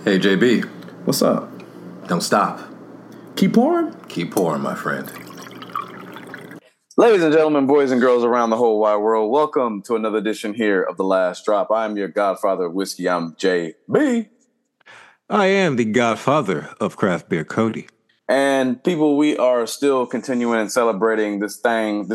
Hey, JB. What's up? Don't stop. Keep pouring? Keep pouring, my friend. Ladies and gentlemen, boys and girls around the whole wide world, welcome to another edition here of The Last Drop. I'm your godfather of whiskey. I'm JB. I am the godfather of craft beer, Cody. And people, we are still continuing and celebrating this thing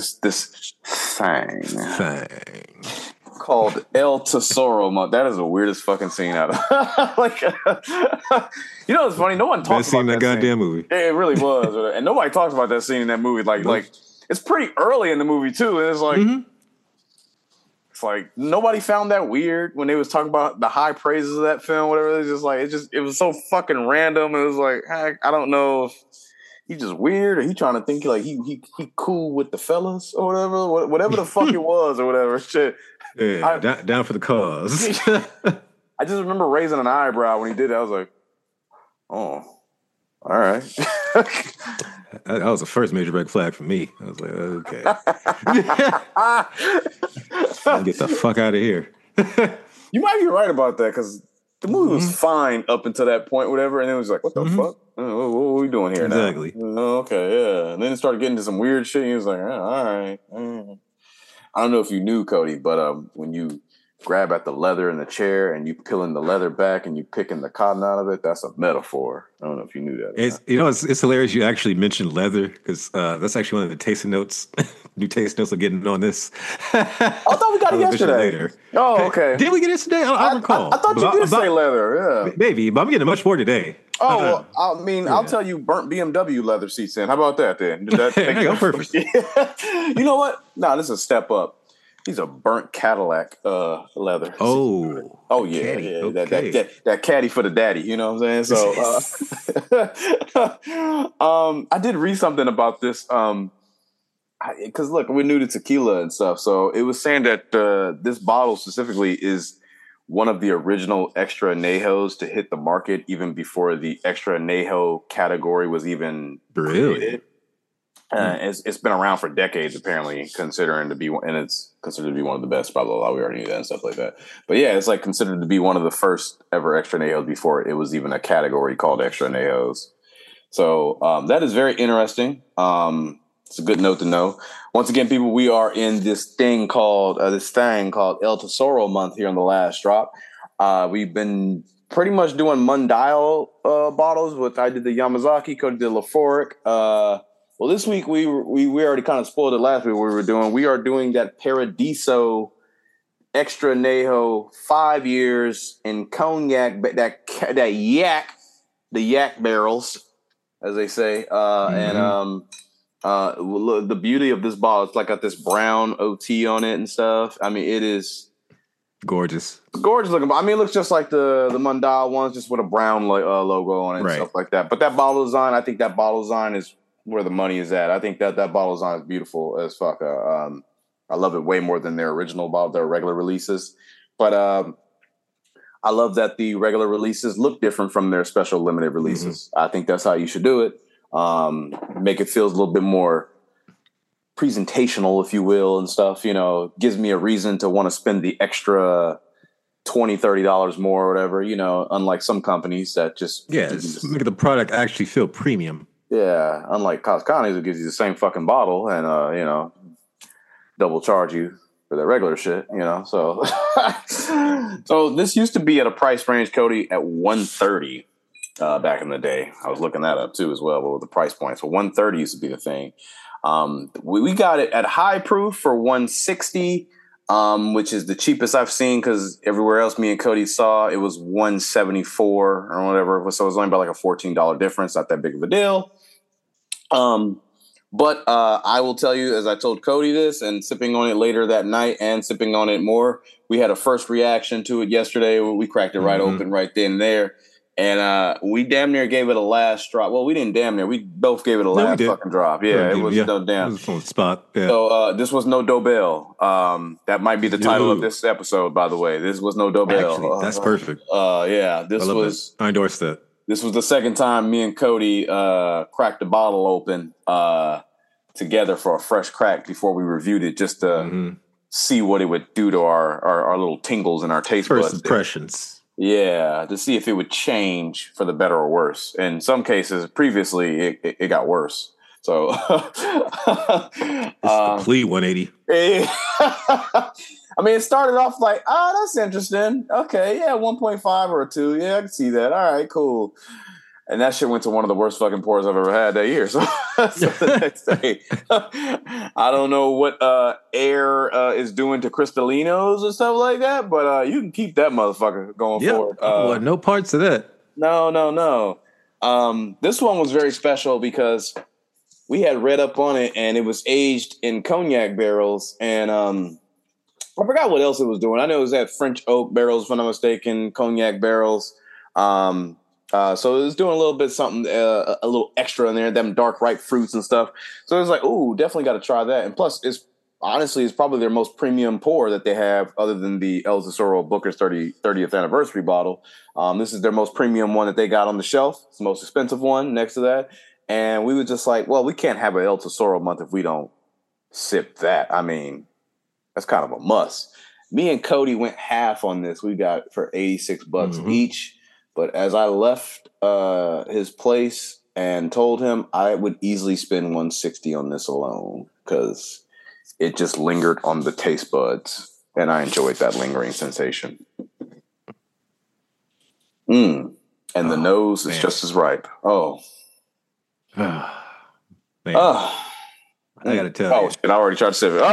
called El Tesoro Month. That is the weirdest fucking scene out of like, you know, it's funny. No one talks Best scene about in that goddamn movie. Yeah, it really was, and nobody talks about that scene in that movie. Like it's pretty early in the movie too, and it's like, it's like nobody found that weird when they was talking about the high praises of that film. Whatever, it's just like it was so fucking random. It was like I don't know if he's just weird or he trying to think like he cool with the fellas or whatever the fuck it was or whatever shit. Yeah, down for the cause. I just remember raising an eyebrow when he did that. I was like, oh, all right. That was the first major red flag for me. I was like, okay. Get the fuck out of here. You might be right about that because the movie was fine up until that point, whatever. And it was like, what the fuck? What are we doing here now? Exactly. Oh, okay, yeah. And then it started getting to some weird shit. And he was like, oh, all right. I don't know if you knew, Cody, but when you grab at the leather in the chair and you peeling the leather back and you picking the cotton out of it, that's a metaphor. I don't know if you knew that. It's hilarious you actually mentioned leather because that's actually one of the tasting notes. New taste notes are getting on this. I thought we got it yesterday. Later. Oh, okay. Did we get it today? I recall. I thought you did say leather, yeah. Maybe, but I'm getting much more today. Oh, well, I mean, I'll tell you burnt BMW leather seats in. How about that then? Did that there you go, perfect. You know what? No, this is a step up. These are burnt Cadillac leather. Oh yeah, caddy. yeah. Okay. That caddy for the daddy. You know what I'm saying? So, I did read something about this. Because look, we're new to tequila and stuff. So it was saying that this bottle specifically is one of the original extra añejos to hit the market even before the extra añejo category was even created. It's been around for decades, apparently, considering to be, and it's considered to be one of the best. Blah blah blah. We already knew that and stuff like that. But yeah, it's like considered to be one of the first ever extra añejos before it was even a category called extra añejos. So that is very interesting. It's a good note to know. Once again, people, we are in this thing called El Tesoro Month here on The Last Drop. We've been pretty much doing Mundial bottles. I did the Yamazaki, Cody did Laforic. Well, this week we already kind of spoiled it last week. What we were doing, we are doing that Paradiso Extra Añejo 5 years in cognac, the yak barrels, as they say, and the beauty of this bottle, it's like got this brown OT on it and stuff. I mean, it is gorgeous looking. I mean, it looks just like the Mundial ones, just with a brown logo on it and stuff like that. But that bottle design, I think that bottle design is where the money is at. I think that bottle design is beautiful as fuck. I love it way more than their original bottle, their regular releases. But I love that the regular releases look different from their special limited releases. I think that's how you should do it. Make it feel a little bit more presentational, if you will, and stuff. You know, gives me a reason to want to spend the extra $20-$30 more or whatever. You know, unlike some companies that just make the product actually feel premium. Yeah, unlike Costco's, it gives you the same fucking bottle and double charge you for the regular shit. You know, so so this used to be at a price range, Cody, at $130. Back in the day, I was looking that up too as well. What were the price points? So $130 used to be the thing. We got it at high proof for $160, which is the cheapest I've seen because everywhere else me and Cody saw it was $174 or whatever. So it was only about like a $14 difference. Not that big of a deal. But I will tell you, as I told Cody this, and sipping on it later that night and sipping on it more, we had a first reaction to it yesterday. We cracked it right open right then and there. And we damn near gave it a last drop. Well, we didn't damn near. We both gave it a last fucking drop. Yeah, it was no damn. It was on the spot. Yeah. So this was no Dobell. That might be the title of this episode, by the way. This was no Dobell. Actually, that's perfect. Yeah, this was. I endorse that. This was the second time me and Cody cracked the bottle open together for a fresh crack before we reviewed it, just to see what it would do to our little tingles and our taste buds. First impressions. Yeah, to see if it would change for the better or worse. In some cases, previously it got worse. So It's complete 180. I mean, it started off like, that's interesting. Okay, yeah, 1.5 or a 2. Yeah, I can see that. All right, cool. And that shit went to one of the worst fucking pours I've ever had that year. So, so the next day, I don't know what air is doing to Cristalinos or stuff like that, but you can keep that motherfucker going forward. Well, no parts of that. No. This one was very special because we had read up on it, and it was aged in cognac barrels, and I forgot what else it was doing. I know it was at French oak barrels, if I'm not mistaken, cognac barrels. So it was doing a little bit something, a little extra in there, them dark ripe fruits and stuff. So it was like, ooh, definitely got to try that. And plus, it's probably their most premium pour that they have, other than the El Tesoro Booker's 30th anniversary bottle. This is their most premium one that they got on the shelf. It's the most expensive one next to that. And we were just like, well, we can't have an El Tesoro month if we don't sip that. I mean, that's kind of a must. Me and Cody went half on this. We got for $86 each. But as I left his place and told him, I would easily spend $160 on this alone because it just lingered on the taste buds, and I enjoyed that lingering sensation. And the nose is just as ripe. Oh, man. I gotta tell you. Oh shit! I already tried to sip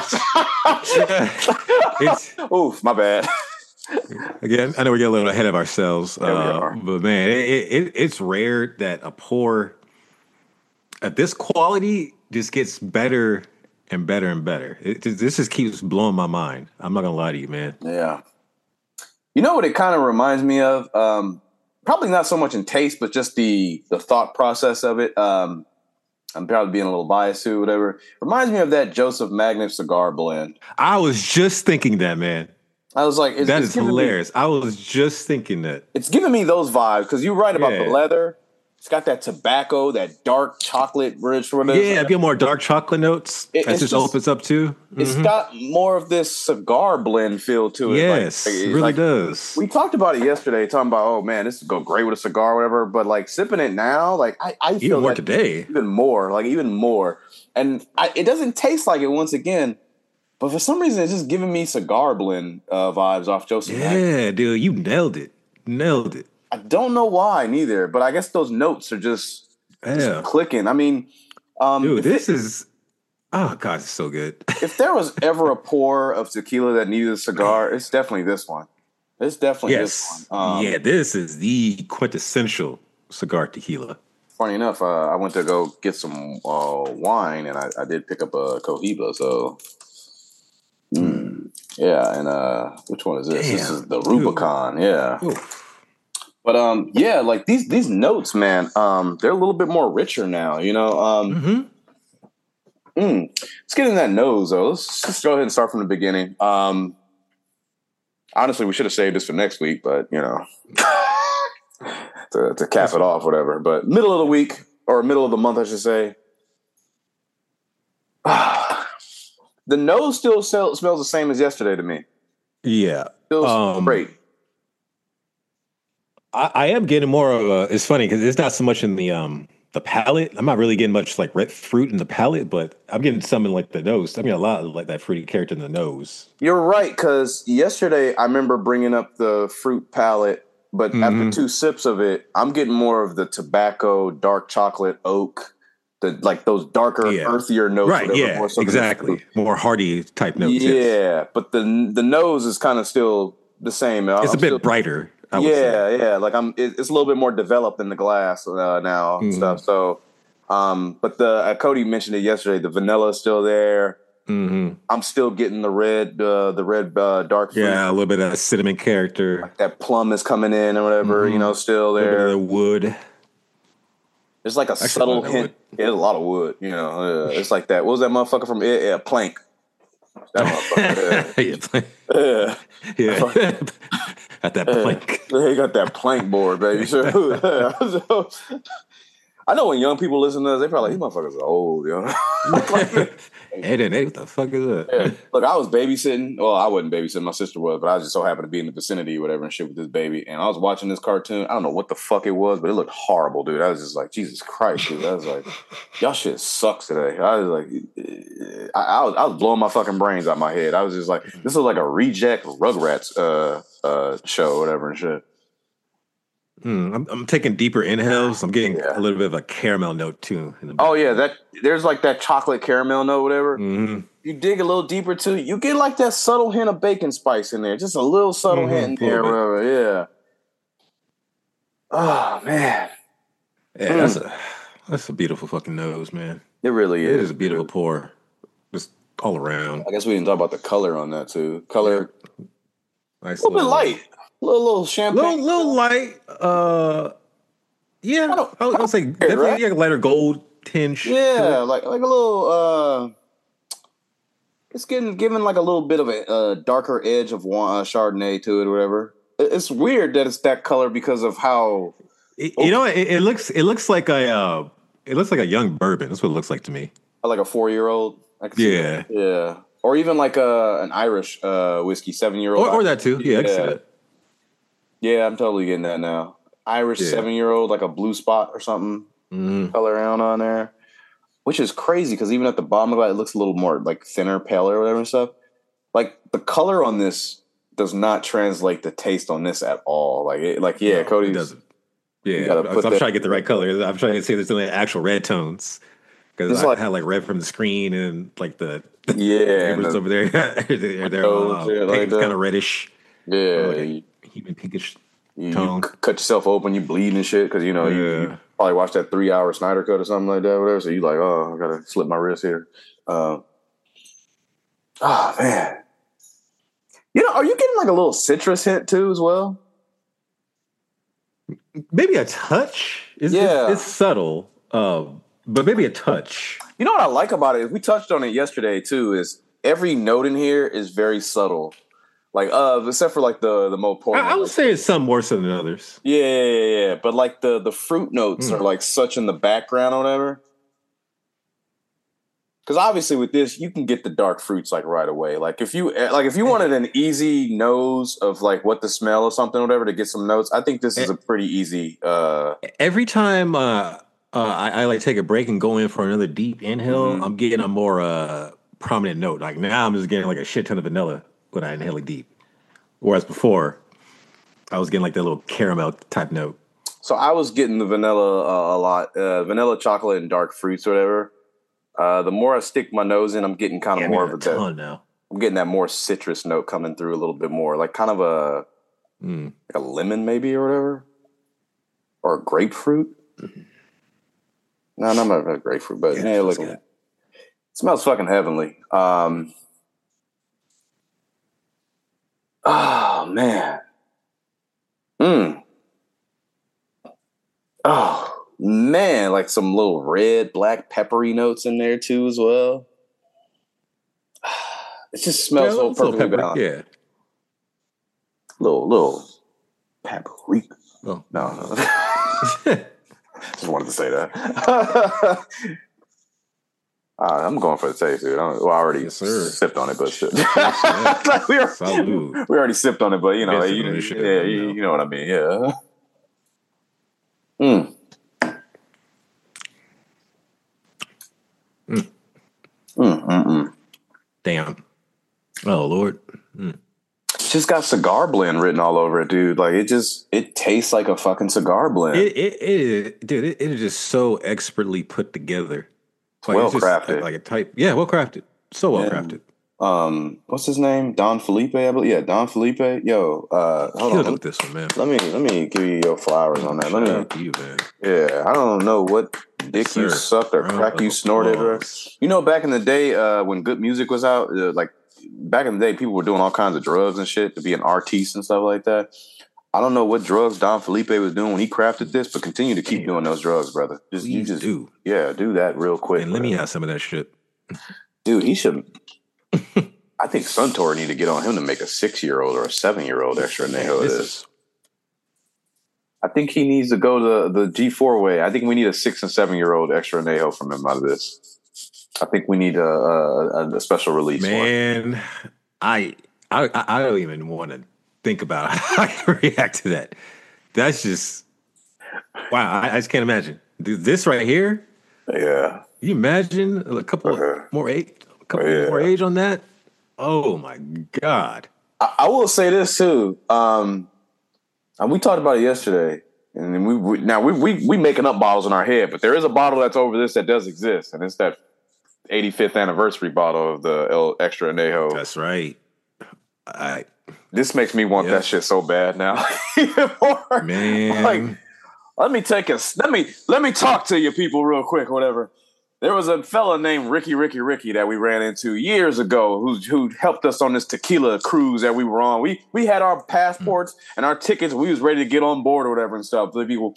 it. Oof, my bad. Again, I know we get a little ahead of ourselves, Yeah, we are. but man, it's rare that a pour at this quality just gets better and better and better. This just keeps blowing my mind. I'm not gonna lie to you, man. Yeah. You know what it kind of reminds me of? Probably not so much in taste, but just the thought process of it. I'm probably being a little biased too, whatever. Reminds me of that Joseph Magnus cigar blend. I was just thinking that, man. I was like, that is hilarious. I was just thinking that. It's giving me those vibes because you're right about the leather. It's got that tobacco, that dark chocolate rich. Yeah, a bit more dark chocolate notes. It just opens up too. It's got more of this cigar blend feel to it. Yes, it really does. We talked about it yesterday, talking about, oh man, this would go great with a cigar or whatever. But like sipping it now, like I feel even more today. Even more. And it doesn't taste like it once again. But for some reason, it's just giving me cigar blend vibes off Joseph. Yeah, dude, you nailed it. I don't know why neither, but I guess those notes are just clicking. I mean, dude, this is oh god, it's so good. If there was ever a pour of tequila that needed a cigar, it's definitely this one. It's definitely this one. Yeah, this is the quintessential cigar tequila. Funny enough, I went to go get some wine, and I did pick up a Cohiba. So. Yeah, and which one is this? Damn, this is the Rubicon. Dude. Yeah. Oof. But yeah, like these notes, man, they're a little bit more richer now, you know. Let's get in that nose though. Let's just go ahead and start from the beginning. Honestly, we should have saved this for next week, but you know, to cap it off, whatever. But middle of the week or middle of the month, I should say. The nose still smells the same as yesterday to me. Yeah. Feels great. I am getting more of a... It's funny because it's not so much in the palate. I'm not really getting much like red fruit in the palate, but I'm getting some in like the nose. I mean, a lot of like that fruity character in the nose. You're right, because yesterday I remember bringing up the fruit palate, but after 2 sips of it, I'm getting more of the tobacco, dark chocolate, oak... like those darker, earthier notes. Right, yeah, more exactly. More hearty type notes. Yeah, but the nose is kind of still the same. It's a bit brighter. I would say. Yeah. Like it's a little bit more developed in the glass now and stuff. So, but Cody mentioned it yesterday. The vanilla is still there. I'm still getting the red dark fruit. Yeah, a little bit of that cinnamon character. Like that plum is coming in or whatever. You know, still there. A little bit of the wood. There's like a subtle hint. Yeah, there's a lot of wood, you know. It's like that. What was that motherfucker from? Yeah, Plank. That motherfucker. Yeah. At that plank. He got that plank board, baby. So, I know when young people listen to us, they probably like, these motherfuckers are old, yo. Hey, then, what the fuck is that? Yeah. Look, I was babysitting. Well, I wasn't babysitting. My sister was, but I just so happened to be in the vicinity or whatever and shit with this baby. And I was watching this cartoon. I don't know what the fuck it was, but it looked horrible, dude. I was just like, Jesus Christ, dude. I was like, y'all shit sucks today. I was like, I was blowing my fucking brains out my head. I was just like, this is like a reject Rugrats show or whatever and shit. I'm taking deeper inhales. I'm getting a little bit of a caramel note too. Oh yeah, there's like that chocolate caramel note, whatever. Mm-hmm. You dig a little deeper too, you get like that subtle hint of bacon spice in there, just a little subtle hint in there, whatever. Yeah. Oh man. Yeah, that's a beautiful fucking nose, man. It really is. It is a beautiful pour, just all around. I guess we didn't talk about the color on that too. Color, nice, a little bit light. Little champagne, little light. Yeah, I would say definitely right? Like a lighter gold tinge. Yeah, like a little. It's given like a little bit of a darker edge of Chardonnay to it, or whatever. It's weird that it's that color because of how. It looks like a young bourbon. That's what it looks like to me. Like a 4-year-old. Yeah, yeah, or even like an Irish whiskey 7-year-old, or that too. Yeah, I can see that. Yeah, I'm totally getting that now. Irish 7-year-old, like a blue spot or something, color around on there, which is crazy because even at the bottom of it looks a little more like thinner, paler, or whatever and stuff. Like the color on this does not translate the taste on this at all. No, Cody doesn't. Yeah, I'm trying to get the right color. I'm trying to see if there's any actual red tones because I had like red from the screen and like the neighbors over there. they're all kind of reddish. Yeah. Even pinkish tone. You cut yourself open, you bleed and shit because you probably watched that 3-hour Snyder Cut or something like that, whatever. So you like, I gotta slip my wrist here. Oh man, are you getting like a little citrus hint too as well? Maybe a touch. It's subtle, but maybe a touch. You know what I like about it? We touched on it yesterday too. Is every note in here is very subtle. Like, except for like the more important. I would say it's some more so than others. Yeah. But like the fruit notes are like such in the background or whatever. Because obviously with this, you can get the dark fruits like right away. Like if you wanted an easy nose of like what the smell or something or whatever to get some notes, I think this is a pretty easy. Every time I like take a break and go in for another deep inhale, I'm getting a more prominent note. Like now I'm just getting like a shit ton of vanilla when I inhale it deep. Whereas before, I was getting like that little caramel type note. So I was getting the vanilla a lot, vanilla, chocolate, and dark fruits or whatever. The more I stick my nose in, I'm getting kind of more of a ton now. I'm getting that more citrus note coming through a little bit more, like kind of like a lemon maybe or whatever, or a grapefruit. No, not a grapefruit, but it smells fucking heavenly. Oh man. Oh man, like some little red, black, peppery notes in there too as well. It just smells so perfectly balanced. Yeah. Little paprika. Oh. No. Just wanted to say that. I'm going for the taste, dude. I already sipped on it, but shit. Like we already sipped on it, but you know what I mean. Yeah. Damn. Oh Lord. Just got cigar blend written all over it, dude. Like it tastes like a fucking cigar blend. It is just so expertly put together. Like well crafted. Like a type. Yeah, well crafted. So well crafted. What's his name? Don Felipe, I believe. Yeah, Don Felipe. Yo, hold on. With this one, man. Let me give you your flowers on that. Shout out to you, man. Yeah, I don't know what dick you sucked or crack you snorted. Or, back in the day when good music was out, back in the day, people were doing all kinds of drugs and shit to be an artiste and stuff like that. I don't know what drugs Don Felipe was doing when he crafted this, but continue to keep doing those drugs, brother. Do that real quick. And let me have some of that shit. Dude, he should. I think Suntory need to get on him to make a 6-year-old or a 7-year-old extra inhale of this. I think he needs to go the G4 way. I think we need a 6 and 7 year old extra añejo from him out of this. I think we need a special release. Man, I don't even want to think about how I can react to that. That's just wow. I just can't imagine. Dude, this right here. Yeah. Can you imagine a couple more age on that? Oh my God. I will say this too. And we talked about it yesterday. And we making up bottles in our head, but there is a bottle that's over this that does exist, and it's that 85th anniversary bottle of the El Extra Añejo. That's right. This makes me want that shit so bad now. Man, like, let me talk to you people real quick. Whatever. There was a fella named Ricky that we ran into years ago who helped us on this tequila cruise that we were on. We had our passports and our tickets. We was ready to get on board or whatever and stuff. The people,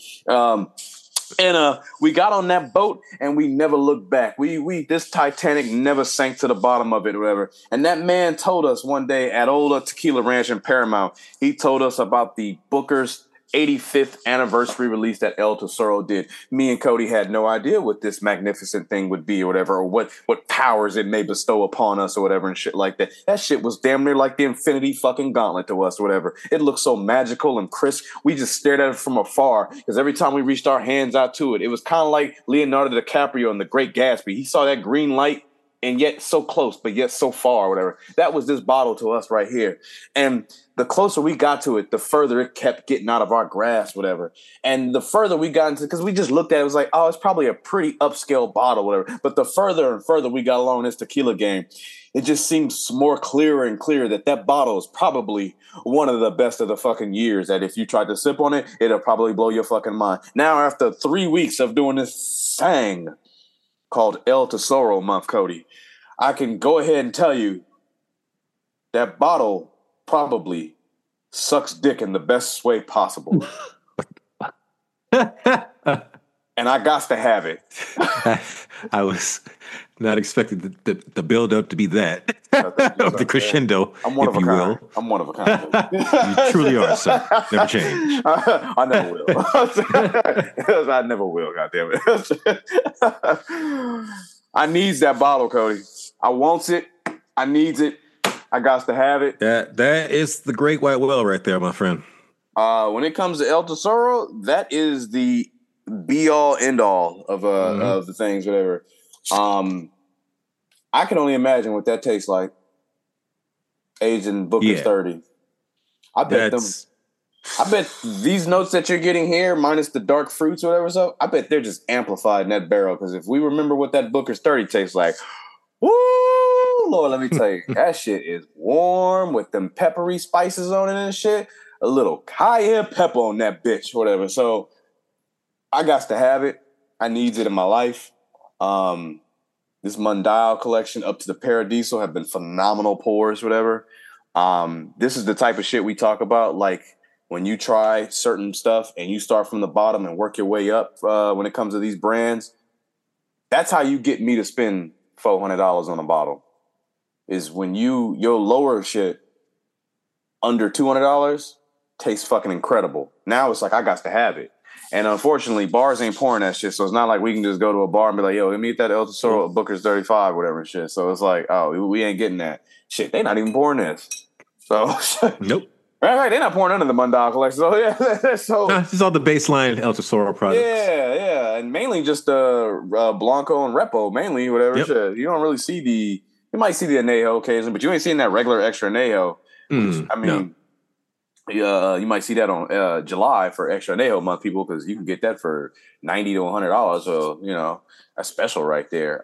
and we got on that boat and we never looked back. This Titanic never sank to the bottom of it or whatever. And that man told us one day at old Tequila Ranch in Paramount, he told us about the Booker's 85th anniversary release that El Tesoro did. Me and Cody had no idea what this magnificent thing would be or whatever, or what powers it may bestow upon us or whatever and shit like that. That shit was damn near like the Infinity fucking Gauntlet to us or whatever. It looked so magical and crisp. We just stared at it from afar because every time we reached our hands out to it, it was kind of like Leonardo DiCaprio in The Great Gatsby. He saw that green light and yet so close, but yet so far, or whatever. That was this bottle to us right here. And the closer we got to it, the further it kept getting out of our grasp, whatever. And the further we got into, because we just looked at it, it was like, oh, it's probably a pretty upscale bottle, whatever. But the further and further we got along this tequila game, it just seems more clearer and clearer that bottle is probably one of the best of the fucking years. That if you tried to sip on it, it'll probably blow your fucking mind. Now, after 3 weeks of doing this thing called El Tesoro Month, Cody, I can go ahead and tell you that bottle probably sucks dick in the best way possible. And I got to have it. I was not expecting the build up to be that. The crescendo, I'm one if of a you kind. will. I'm one of a kind. You truly are, sir. Never change. I never will. I never will, goddammit. I needs that bottle, Cody. I wants it. I needs it. I got to have it. That is the great white whale right there, my friend. When it comes to El Tesoro, that is the be all end all of the things, whatever. I can only imagine what that tastes like. Aged in Booker's 30. I bet these notes that you're getting here, minus the dark fruits or whatever, so I bet they're just amplified in that barrel. Because if we remember what that Booker's 30 tastes like, woo, Lord, let me tell you, that shit is warm with them peppery spices on it and shit. A little cayenne pepper on that bitch, whatever. So I got to have it. I needs it in my life. This Mundial collection up to the Paradiso have been phenomenal pours, whatever. This is the type of shit we talk about, like when you try certain stuff and you start from the bottom and work your way up when it comes to these brands. That's how you get me to spend $400 on a bottle. Is when your lower shit under $200 tastes fucking incredible. Now it's like I got to have it. And unfortunately, bars ain't pouring that shit. So it's not like we can just go to a bar and be like, yo, let me get that El Tesoro Booker's 35, whatever and shit. So it's like, oh, we ain't getting that. Shit, they not even pouring this. So Nope. Right, they're not pouring none of the Mundial collection. So yeah, so this is all the baseline El Tesoro products. Yeah, and mainly just Blanco and Repo, mainly whatever shit. You don't really see you might see the Añejo occasionally, but you ain't seeing that regular extra Añejo. I mean, you might see that on July for extra Añejo month, people, because you can get that for $90 to $100. So that's special right there.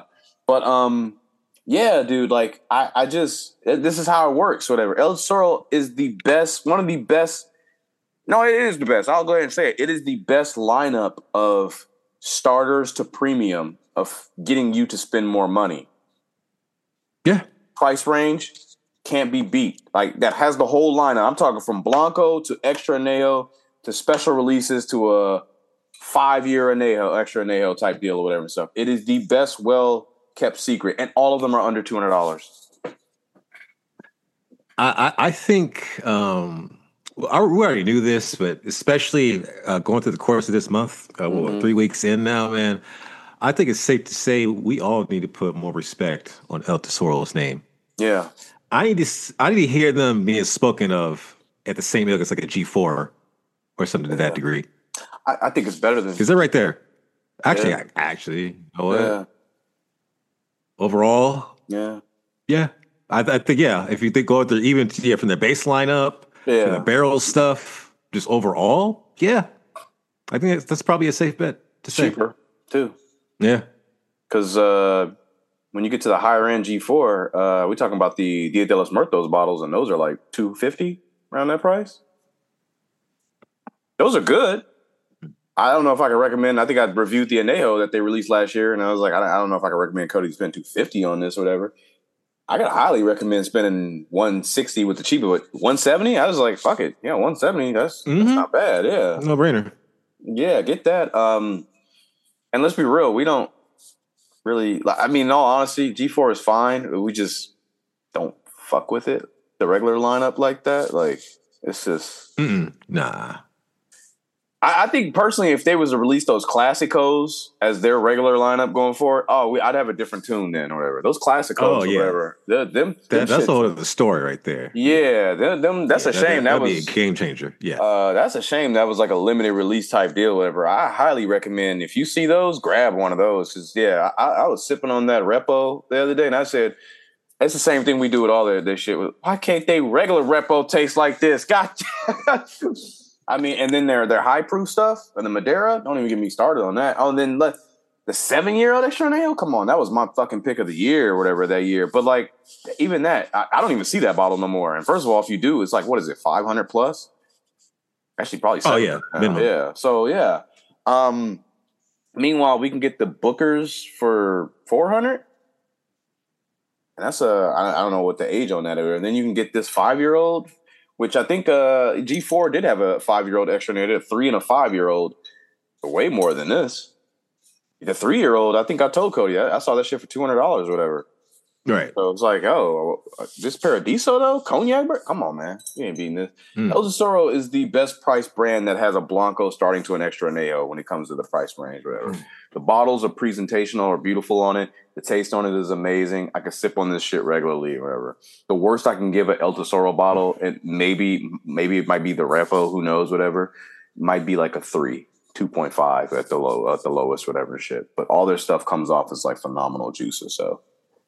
Yeah, dude, like I just this is how it works. Whatever. El Tesoro is the best, one of the best. No, it is the best. I'll go ahead and say it. It is the best lineup of starters to premium of getting you to spend more money. Yeah. Price range can't be beat. Like that has the whole lineup. I'm talking from Blanco to extra Añejo to special releases to a 5-year Añejo, extra Añejo type deal or whatever stuff. It is the best, well-kept secret, and all of them are under $200. I think we already knew this, but especially going through the course of this month, 3 weeks in now, man, I think it's safe to say we all need to put more respect on El Tesoro's name. Yeah. I need to hear them being spoken of at the same ilk as like a G4 or something to that degree. I think it's better than... Because they're right there. Actually, you know what? Yeah. Overall, Yeah. yeah. I think, yeah, if you think going through even from the baseline up to the barrel stuff, just overall, yeah. I think that's probably a safe bet to say. Cheaper, too. Yeah. Because when you get to the higher end G4, we're talking about the Dia de los Muertos bottles, and those are like $250 around that price. Those are good. I don't know if I can recommend. I think I reviewed the Anejo that they released last year, and I was like, I don't know if I can recommend Cody to spend $250 on this or whatever. I could highly recommend spending $160 with the cheaper, but $170. I was like, fuck it, yeah, $170. That's not bad. Yeah, no brainer. Yeah, get that. And let's be real, we don't really. I mean, in all honesty, G4 is fine. We just don't fuck with it. The regular lineup like that, like it's just nah. I think personally, if they was to release those Classicos as their regular lineup going forward, I'd have a different tune then, or whatever. Those Classicos, or whatever. That's a whole other story right there. Yeah, that's a shame. That'd be a game changer. Yeah, that's a shame. That was like a limited release type deal, whatever. I highly recommend if you see those, grab one of those. Because I was sipping on that Repo the other day, and I said, it's the same thing we do with all their shit. Why can't they regular Repo taste like this? God. I mean, and then their high proof stuff and the Madeira. Don't even get me started on that. Oh, and then the 7-year-old extra nail. Come on, that was my fucking pick of the year or whatever that year. But like, even that, I don't even see that bottle no more. And first of all, if you do, it's like, what is it, 500 plus? Actually, probably 700. Minimum. Yeah. So yeah. Meanwhile, we can get the Bookers for 400. And that's I don't know what the age on that is. And then you can get this 5-year-old. Which I think G4 did have a 5-year-old extra, and they did a 3 and a 5-year-old. Way more than this. The 3-year-old, I think I told Cody, I saw that shit for $200 or whatever. Right. So it's like, this Paradiso though? Cognac? Come on, man. You ain't beating this. El Tesoro is the best price brand that has a Blanco starting to an extra Anejo when it comes to the price range, whatever. The bottles are presentational or beautiful on it. The taste on it is amazing. I can sip on this shit regularly or whatever. The worst I can give an El Tesoro bottle, and maybe it might be the Repo, who knows, whatever, might be like a 3, 2.5 at the lowest, whatever shit. But all their stuff comes off as like phenomenal juices, so.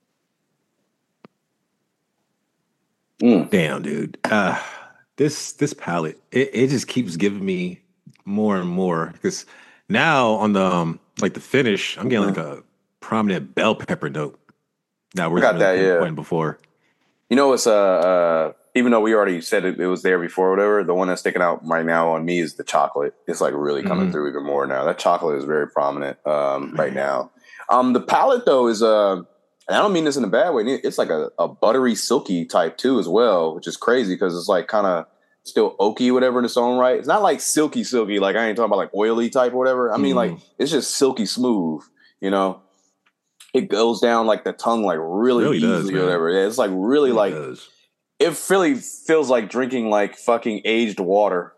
Damn, dude. This palette, it just keeps giving me more and more, because now on the like the finish, I'm getting like a prominent bell pepper note. Now we're got that, point before. You know, it's even though we already said it was there before, or whatever. The one that's sticking out right now on me is the chocolate. It's like really coming through even more now. That chocolate is very prominent right now. The palette though is and I don't mean this in a bad way. It's like a buttery, silky type too as well, which is crazy because it's like kind of still oaky, whatever in its own right. It's not like silky. Like I ain't talking about like oily type or whatever. I mean like it's just silky smooth. You know, it goes down like the tongue like really easily or whatever. Yeah, it's like really like it really feels like drinking like fucking aged water.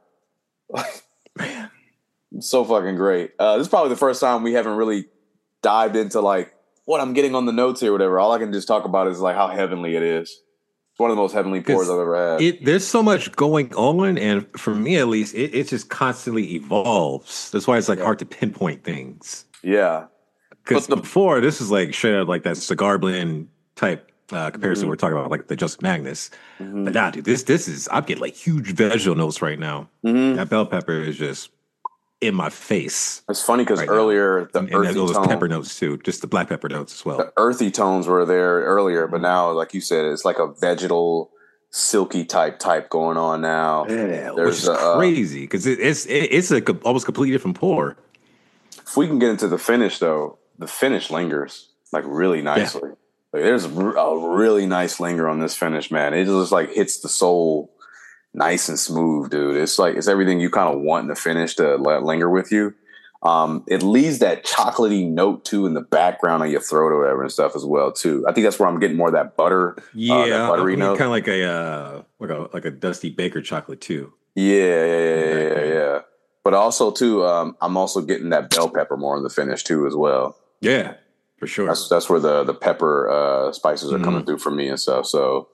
Man, it's so fucking great. This is probably the first time we haven't really dived into like what I'm getting on the notes here, or whatever. All I can just talk about is like how heavenly it is. It's one of the most heavenly pours I've ever had. There's so much going on, and for me at least, it just constantly evolves. That's why it's like hard to pinpoint things. Yeah. Because before, this is like straight out like that cigar blend type comparison we're talking about, like the Just Magnus. But now, dude, this is, I'm getting like huge vegetal notes right now. That bell pepper is just in my face. It's funny because earlier the earthy those tone, pepper notes too, just the black pepper notes as well. The earthy tones were there earlier, but now, like you said, it's like a vegetal, silky type going on now. Yeah, which is crazy because it's a almost completely different pour. If we can get into the finish though, the finish lingers like really nicely. Yeah. Like, there's a really nice linger on this finish, man. It just like hits the soul. Nice and smooth, dude. It's like it's everything you kind of want in the finish to let linger with you. It leaves that chocolatey note too in the background of your throat or whatever and stuff as well too. I think that's where I'm getting more of that butter. Yeah, that buttery note, kind of like a dusty baker chocolate too. Yeah. But also too, I'm also getting that bell pepper more in the finish too as well. Yeah, for sure. That's where the pepper spices are coming through for me and stuff. So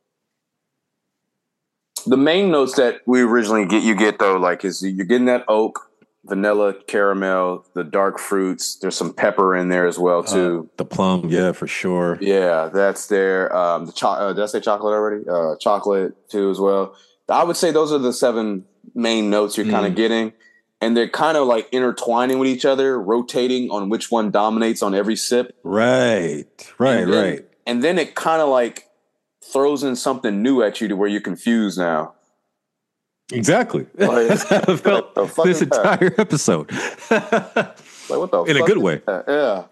the main notes that we originally get though, like is you're getting that oak, vanilla, caramel, the dark fruits. There's some pepper in there as well too. The plum, yeah, for sure. Yeah, that's there. Did I say chocolate already? Chocolate too as well. I would say those are the 7 main notes you're kind of getting, and they're kind of like intertwining with each other, rotating on which one dominates on every sip. Right. And then it kind of like throws in something new at you to where you're confused now. Exactly. Like, That's how I felt this entire episode. Like, what the in fuck a good way. Yeah.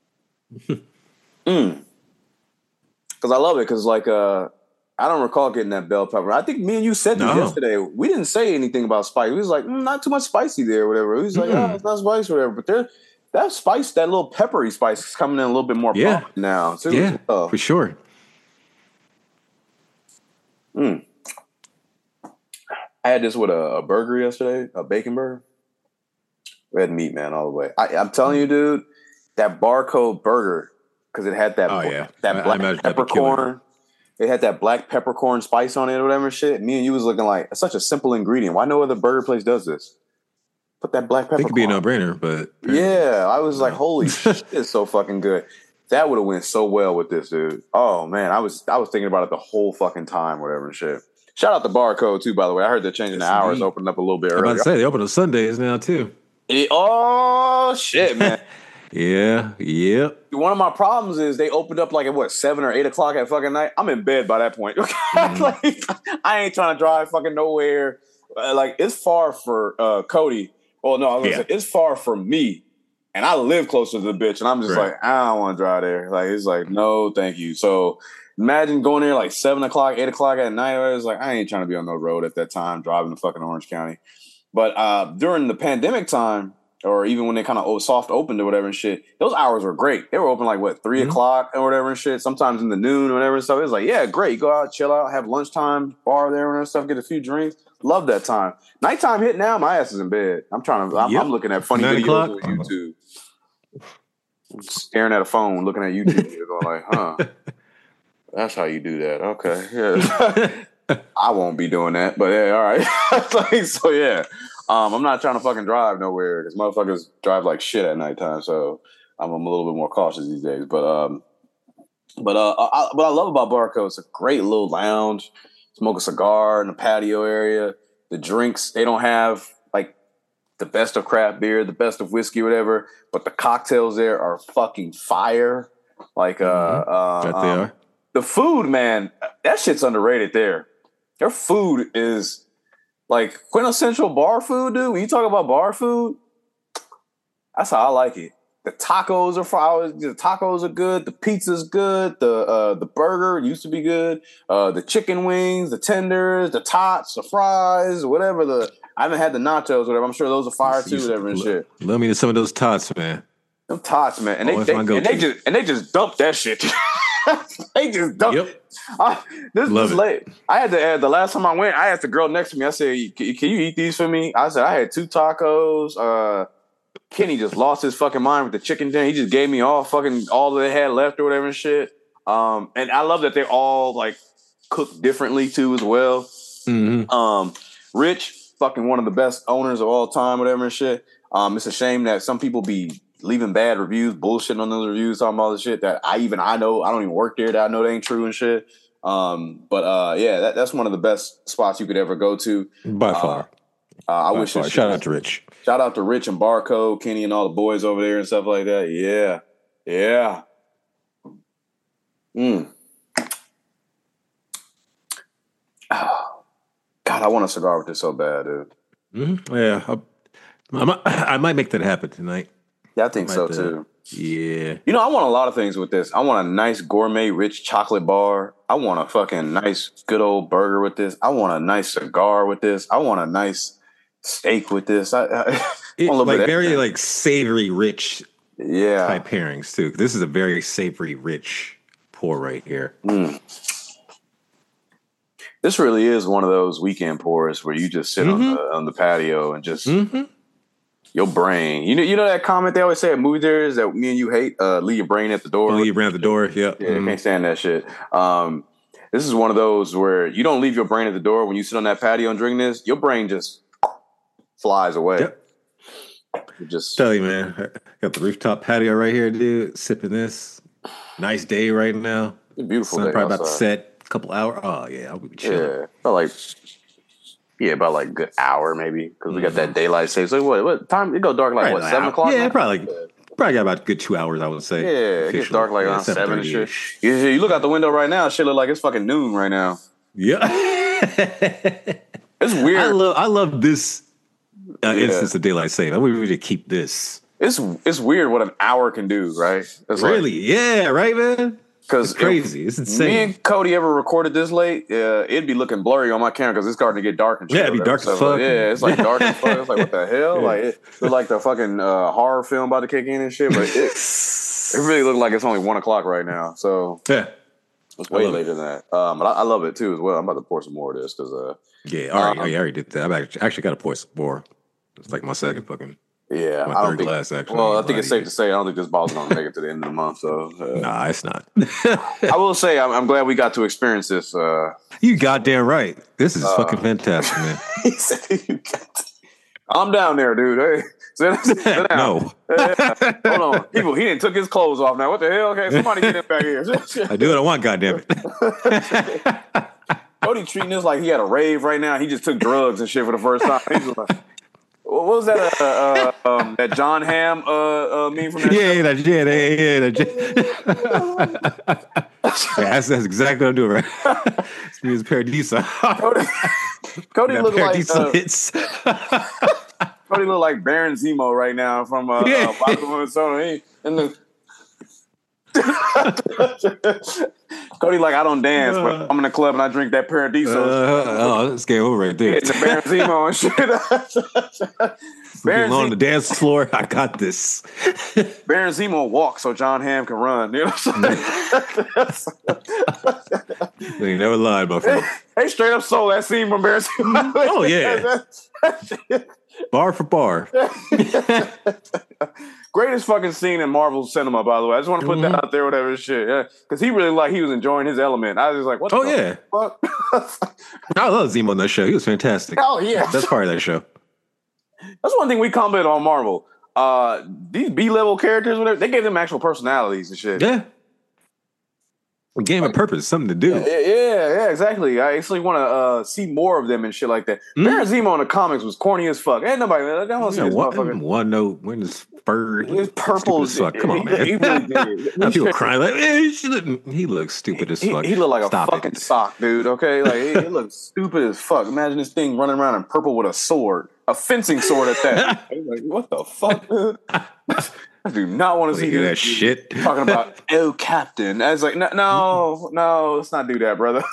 Because I love it. Because like I don't recall getting that bell pepper. I think me and you said this yesterday. We didn't say anything about spice. We was like, not too much spicy there, or whatever. We was like, oh, it's not spicy, or whatever. But that spice, that little peppery spice, is coming in a little bit more prominent now too. Yeah, for sure. I had this with a burger yesterday, a bacon burger. Red meat, man, all the way. I'm telling you, dude, that Barcode burger, because it had that black peppercorn. It had that black peppercorn spice on it or whatever shit. Me and you was looking like, it's such a simple ingredient. Why no other burger place does this? Put that black peppercorn. It could be a no-brainer, but... Yeah, I was like, holy shit, it's so fucking good. That would have went so well with this, dude. Oh, man, I was thinking about it the whole fucking time, whatever and shit. Shout out to Barcode, too, by the way. I heard they're changing the hours, opening up a little bit earlier. I was about to say, they open on Sundays now, too. Oh, shit, man. Yeah. One of my problems is they opened up like at 7 or 8 o'clock at fucking night. I'm in bed by that point. Like, I ain't trying to drive fucking nowhere. Like, it's far for Cody. Well, no, I was gonna say it's far from me, and I live closer to the bitch, and I'm just like, I don't want to drive there. Like, it's like, no, thank you. So imagine going there like 7 o'clock, 8 o'clock at night. I was like, I ain't trying to be on no road at that time driving to fucking Orange County. But during the pandemic time, or even when they kind of soft opened or whatever and shit, those hours were great. They were open like 3 o'clock or whatever and shit. Sometimes in the noon or whatever and stuff. It was like, yeah, great. Go out, chill out, have lunchtime, bar there and stuff, get a few drinks. Love that time. Nighttime hit now, my ass is in bed. I'm looking at funny videos on YouTube. I'm staring at a phone, looking at YouTube, going like, huh? That's how you do that. Okay, yeah. I won't be doing that, but yeah, all right. Like, so yeah. I'm not trying to fucking drive nowhere because motherfuckers drive like shit at nighttime. So I'm a little bit more cautious these days. But what I love about Barcode, it's a great little lounge. Smoke a cigar in the patio area. The drinks, they don't have like the best of craft beer, the best of whiskey, whatever. But the cocktails there are fucking fire. Like that they are. The food, man, that shit's underrated there. Their food is like quintessential bar food, dude. When you talk about bar food, that's how I like it. The tacos are fire. The tacos are good. The pizza's good. The burger used to be good. The chicken wings, the tenders, the tots, the fries, whatever. I haven't had the nachos, whatever. I'm sure those are fire too, whatever and shit. Let me to some of those tots, man. Them tots, man, and they just dumped that shit. They just dumped. Yep. This was late. I had to. The last time I went, I asked the girl next to me. I said, "Can you eat these for me?" I said, "I had 2 tacos." Kenny just lost his fucking mind with the chicken thing. He just gave me all that they had left or whatever and shit. And I love that they're all like cooked differently too as well. Mm-hmm. Rich, fucking one of the best owners of all time, whatever and shit. It's a shame that some people be leaving bad reviews, bullshitting on those reviews, talking about the shit that I know. I don't even work there. That I know they ain't true and shit. Yeah, that's one of the best spots you could ever go to by far. I wish. Shout out to Rich. Shout out to Rich and Barcode, Kenny, and all the boys over there and stuff like that. Yeah. Oh, God, I want a cigar with this so bad, dude. Mm-hmm. Yeah, I might make that happen tonight. Yeah, I think so too. Yeah. You know, I want a lot of things with this. I want a nice gourmet, rich chocolate bar. I want a fucking nice, good old burger with this. I want a nice cigar with this. I want a nice steak with this. Very like savory, rich type pairings too. This is a very savory, rich pour right here. This really is one of those weekend pours where you just sit on the patio and just your brain. You know that comment they always say at movie theaters that me and you hate. Leave your brain at the door. Leave your brain at the door. Yeah, can't stand that shit. This is one of those where you don't leave your brain at the door when you sit on that patio and drink this. Your brain just flies away. Yep. Just tell you, man. I got the rooftop patio right here, dude. Sipping this. Nice day right now. Beautiful Sun day. probably about to set. Couple hours. Oh yeah, I'll be chilling. Yeah, about like a good hour maybe because we got that daylight savings. So what time? It go dark like what 7 o'clock? Yeah, probably got about a good 2 hours. I would say. Yeah, it gets dark like around 7 and shit. You look out the window right now. Shit look like it's fucking noon right now. Yeah, it's weird. I love this instance of daylight saving. I would really keep this. It's weird what an hour can do, right? It's really, yeah, right, man. Because it's crazy, it's insane. Me and Cody ever recorded this late, it'd be looking blurry on my camera because it's starting to get dark and shit. Yeah, it'd be dark as fuck. Yeah, it's like dark as fuck. It's like what the hell? Like it looked like the fucking horror film about to kick in and shit. But it really looked like it's only 1 o'clock right now. So yeah, it's way later than that. But I love it too as well. I'm about to pour some more of this because I already did that. I actually got to pour some more. It's like my second fucking. Yeah, my third glass actually. Well, I think it's safe to say I don't think this bottle's gonna make it to the end of the month. So nah, it's not. I will say I'm glad we got to experience this. You goddamn right. This is fucking fantastic, man. He said you got to. I'm down there, dude. Hey, sit down. No. Hold on, people. He didn't took his clothes off. Now what the hell? Okay, somebody get him back here. I do what I want. Goddamn it. Cody treating this like he had a rave right now. He just took drugs and shit for the first time. He's like, what was that? That John Hamm meme from that? That's exactly what I'm doing, right? It's me as Paradiso. Cody looked Paradiso like hits. Cody looked like Baron Zemo right now from Bible Minnesota. Cody like, I don't dance, but I'm in the club and I drink that Paradiso. It's game over right there. It's a Baron Zemo and shit. Baron on the dance floor. I got this. Baron Zemo walks so John Hamm can run. You know what I'm saying? They never lied, my friend. They straight up stole that scene from Baron Zemo. Oh yeah. Bar for bar. Greatest fucking scene in Marvel cinema, by the way. I just want to put that out there, whatever shit. Yeah, because he was enjoying his element. I was just like, what the fuck? I love Zemo on that show. He was fantastic. Oh yeah, that's part of that show. That's one thing we commented on Marvel. These B-level characters, whatever, they gave them actual personalities and shit. Yeah. A game of purpose, something to do. Yeah, exactly. I actually want to see more of them and shit like that. Baron Zemo in the comics was corny as fuck. Ain't nobody. I don't see this motherfucker. One note when his fur, his purple as fuck. Come on, man. He really did. People crying like, he looks stupid as fuck. He looked like a fucking sock, dude. Okay, like he looks stupid as fuck. Imagine this thing running around in purple with a sword, a fencing sword at that. Like, what the fuck, dude? I do not want to see that shit. Talking about, oh, Captain. I was like, no, let's not do that, brother.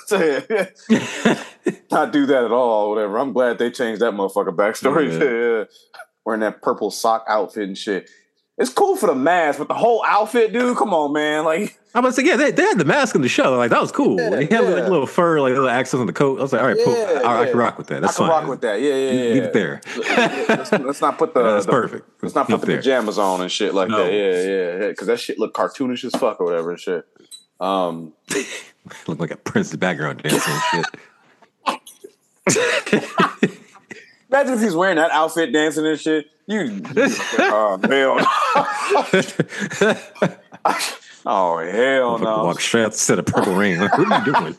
Not do that at all, whatever. I'm glad they changed that motherfucker backstory. Yeah. Wearing that purple sock outfit and shit. It's cool for the mask, but the whole outfit, dude, come on, man. Like, I'm about to say, yeah, they had the mask in the show. Like, that was cool. He had like little fur, like little accents on the coat. I was like, all right, I can rock with that. That's fine. I can rock with that. Yeah. Leave it there. Let's not put that's perfect. Let's not put the pajamas on and shit like that. Yeah. Because that shit look cartoonish as fuck or whatever and shit. Look like a Prince background dancing and shit. Imagine if he's wearing that outfit dancing and shit. Oh, hell no. Oh, hell no. Walk straight out the set of Purple Rain. Like, what are you doing?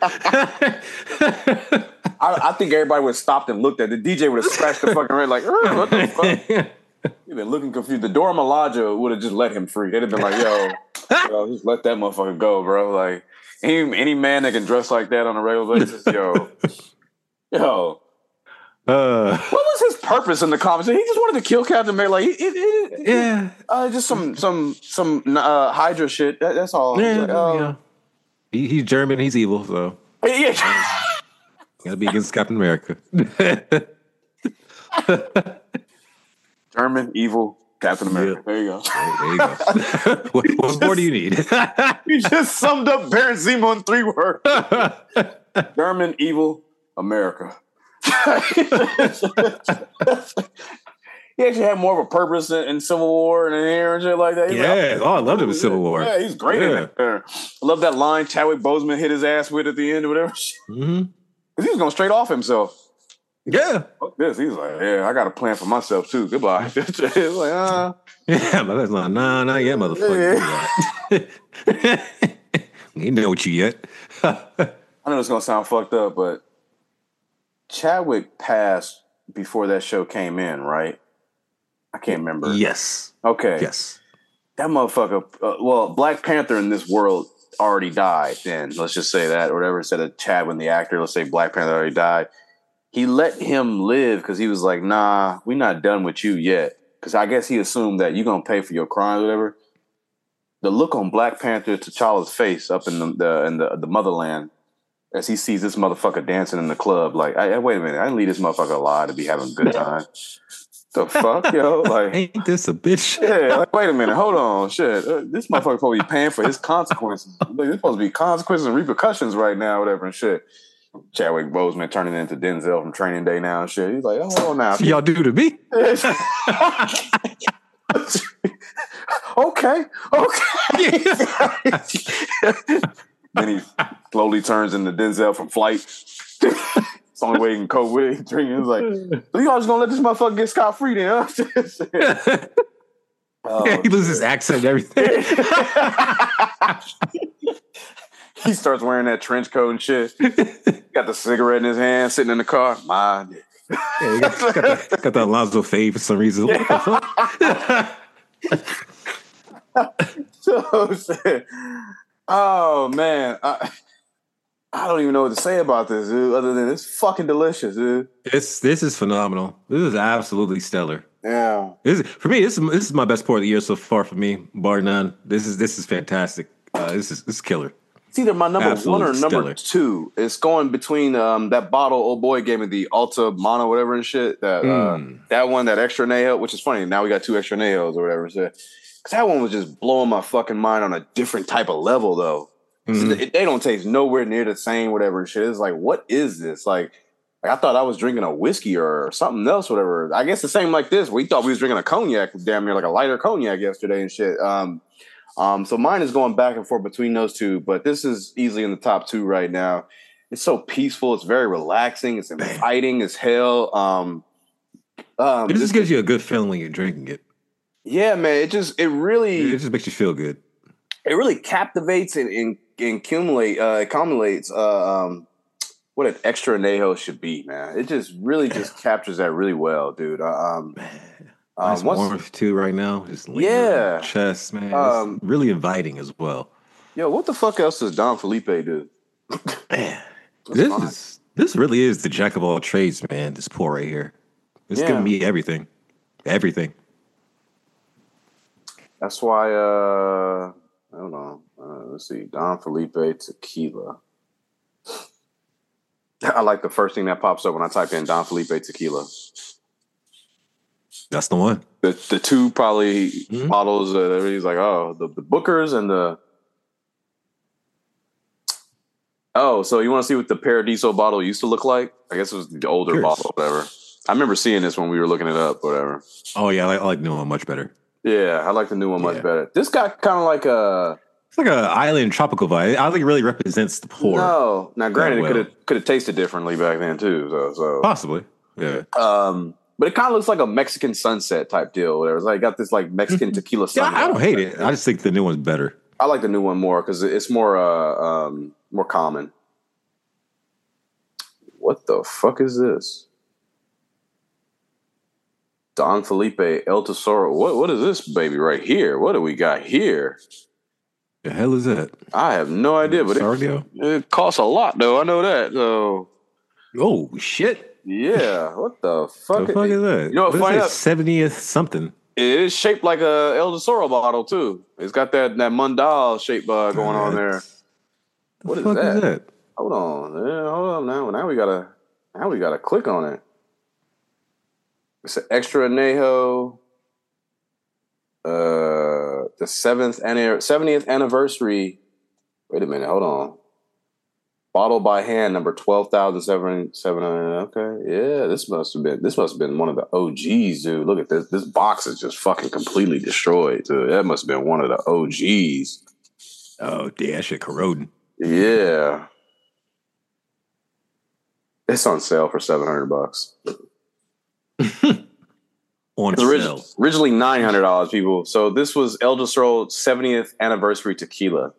I think everybody would have stopped and looked at the DJ would have scratched the fucking red like, what the fuck? He'd been looking confused. The Dora Milaje would have just let him free. They'd have been like, yo, just let that motherfucker go, bro. Like, any man that can dress like that on a regular basis, yo. What was his purpose in the comics? He just wanted to kill Captain America. Like, just some Hydra shit. That's all. Yeah, he's German. He's evil. So gotta be against Captain America. German, evil, Captain America. There you go. There you go. What more do you need? You just summed up Baron Zemo in 3 words. German, evil, America. He actually had more of a purpose in Civil War and in here and shit like that. Yeah. I loved him in Civil War. Yeah, he's great in there. I love that line Chadwick Boseman hit his ass with at the end or whatever. Mm-hmm. Because he was going straight off himself. Yeah. Fuck this. He's like, yeah, I got a plan for myself too. Goodbye. It's like, Yeah, but that's like, nah, not yet, motherfucker. Yeah. You know what you yet. I know it's going to sound fucked up, but Chadwick passed before that show came in, right? I can't remember. Yes. Okay. Yes. That motherfucker, well, Black Panther in this world already died then. Let's just say that, or whatever. Instead of Chadwick, the actor, let's say Black Panther already died. He let him live because he was like, nah, we're not done with you yet. Because I guess he assumed that you're going to pay for your crimes or whatever. The look on Black Panther T'Challa's face up in the motherland as he sees this motherfucker dancing in the club, like, wait a minute, I didn't leave this motherfucker alive to be having a good time. The fuck, yo? Like, ain't this a bitch? Yeah, like, wait a minute, hold on, shit. This motherfucker supposed to be paying for his consequences. There's supposed to be consequences and repercussions right now, whatever and shit. Chadwick Boseman turning into Denzel from Training Day now and shit. He's like, oh, hold on now. Y'all do to me? Okay. Then he slowly turns into Denzel from Flight. It's the only way he can cope with it. Drinking. He's like, so y'all just gonna let this motherfucker get scot-free then, huh? He loses his accent and everything. He starts wearing that trench coat and shit. Got the cigarette in his hand, sitting in the car. My dick. Yeah, got the Alonzo fade for some reason. What the fuck? So shit. Oh man, I don't even know what to say about this, dude. Other than it's fucking delicious, dude. This is phenomenal. This is absolutely stellar. Yeah. For me, this is my best part of the year so far. For me, bar none. This is fantastic. This is killer. It's either my number Absolutely 1 or number stellar. 2. It's going between that bottle old boy gave me, the Alta Mono, whatever and shit. That one, that extra nail, which is funny. Now we got 2 extra nails or whatever. So, because that one was just blowing my fucking mind on a different type of level, though. Mm-hmm. So they don't taste nowhere near the same, whatever and shit. It's like, what is this? Like I thought I was drinking a whiskey or something else, whatever. I guess the same like this. We thought we was drinking a cognac, damn near like a lighter cognac yesterday and shit. So mine is going back and forth between those two, but this is easily in the top 2 right now. It's so peaceful. It's very relaxing. It's inviting as hell. It just gives you a good feeling when you're drinking it. Yeah, man. It just makes you feel good. It really captivates and accumulates what an extra añejo should be, man. It just really just captures that really well, dude. Nice warmth too right now. Just on your chest, man. It's really inviting as well. Yo, what the fuck else does Don Felipe do? Man, this really is the jack of all trades, man. This pour right here. It's giving me everything. Everything. That's why I don't know. Let's see. Don Felipe tequila. I like the first thing that pops up when I type in Don Felipe tequila. That's the one. The 2 probably bottles that everybody's like, oh, the Bookers and the. Oh, so you want to see what the Paradiso bottle used to look like? I guess it was the older bottle, whatever. I remember seeing this when we were looking it up, whatever. Oh yeah, I like the new one much better. Yeah, I like the new one much better. This got kind of like a. It's like an island tropical vibe. I think it really represents the pour. No, now granted, it could have tasted differently back then too. So possibly, yeah. But it kind of looks like a Mexican sunset type deal. Whatever. It's like got this like Mexican tequila. Yeah, I don't hate it. I just think the new one's better. I like the new one more because it's more common. What the fuck is this? Don Felipe El Tesoro. What is this baby right here? What do we got here? The hell is that? I have no idea, but it costs a lot though. I know that. So, oh shit! Yeah, what the fuck? The fuck is that? You know what? Find out 70th something. It is shaped like a El Tesoro bottle too. It's got that Mundal shape going on there. What is that? Hold on. Now we gotta click on it. It's an extra añejo. The 70th anniversary. Wait a minute, hold on. Bottle by hand, number 12,700. Okay, yeah, this must have been one of the OGs, dude. Look at this. This box is just fucking completely destroyed, dude. That must have been one of the OGs. Oh, damn, that shit corroding. Yeah, it's on sale for $700. On sale. Originally $900, people. So this was El Tesoro 70th anniversary tequila.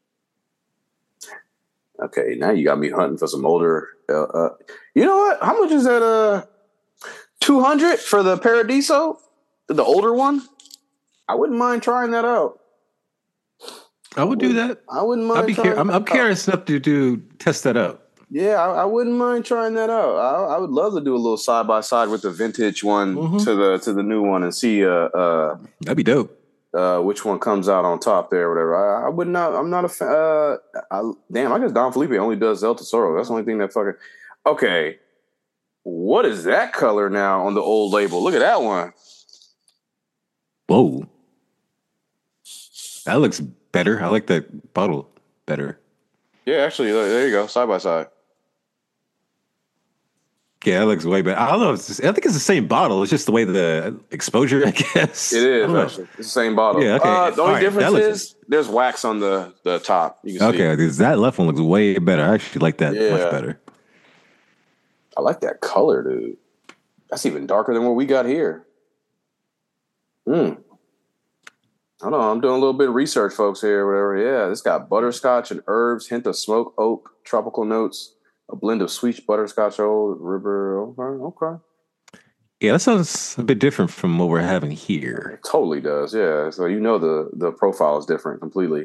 Okay, now you got me hunting for some older. You know what? How much is that? 200 for the Paradiso, the older one. I wouldn't mind trying that out. I would do that. I wouldn't mind. I'm curious enough to test that out. Yeah, I wouldn't mind trying that out. I would love to do a little side by side with the vintage one to the new one and see. That'd be dope. Which one comes out on top there or whatever. I would not. I'm not a fan. I guess Don Felipe only does El Tesoro. That's the only thing that fucking. Okay, what is that color now on the old label? Look at that one. Whoa, that looks better. I like that bottle better. Yeah, actually, there you go, side by side. Yeah, that looks way better. I don't know. I think it's the same bottle. It's just the way the exposure, I guess. It is. Actually. It's the same bottle. Yeah, okay. The only difference is there's wax on the top. You can see. Okay, that left one looks way better. I actually like that much better. I like that color, dude. That's even darker than what we got here. I don't know. I'm doing a little bit of research, folks, here, whatever. Yeah, it's got butterscotch and herbs, hint of smoke, oak, tropical notes. A blend of sweet butterscotch, old river. Okay. Yeah, that sounds a bit different from what we're having here. It totally does. Yeah. So the profile is different completely.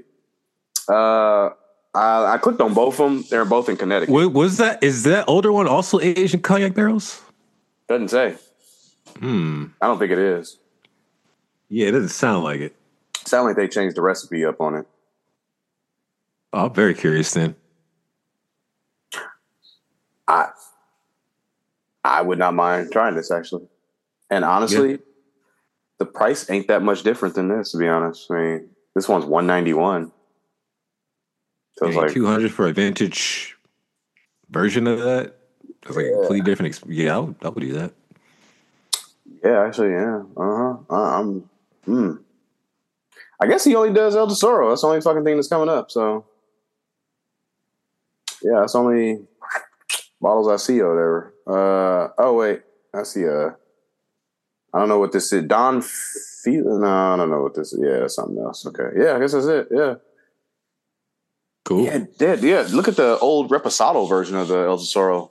I clicked on both of them. They're both in Connecticut. Is that older one also aged in cognac barrels? Doesn't say. I don't think it is. Yeah, it doesn't sound like it. Sound like they changed the recipe up on it. Oh, I'm very curious then. I would not mind trying this, actually. And honestly, the price ain't that much different than this, to be honest. I mean, this one's $191. So it's like $200 for a vintage version of that. It's like a completely different. I would do that. Yeah, actually, yeah. I guess he only does El Tesoro. That's the only fucking thing that's coming up. So, yeah, that's only bottles I see or whatever. Wait, I see I don't know what this is. No, I don't know what this is. Yeah, that's something else. Okay. Yeah, I guess that's it. Yeah. Cool. Yeah. Look at the old Reposado version of the El Tesoro.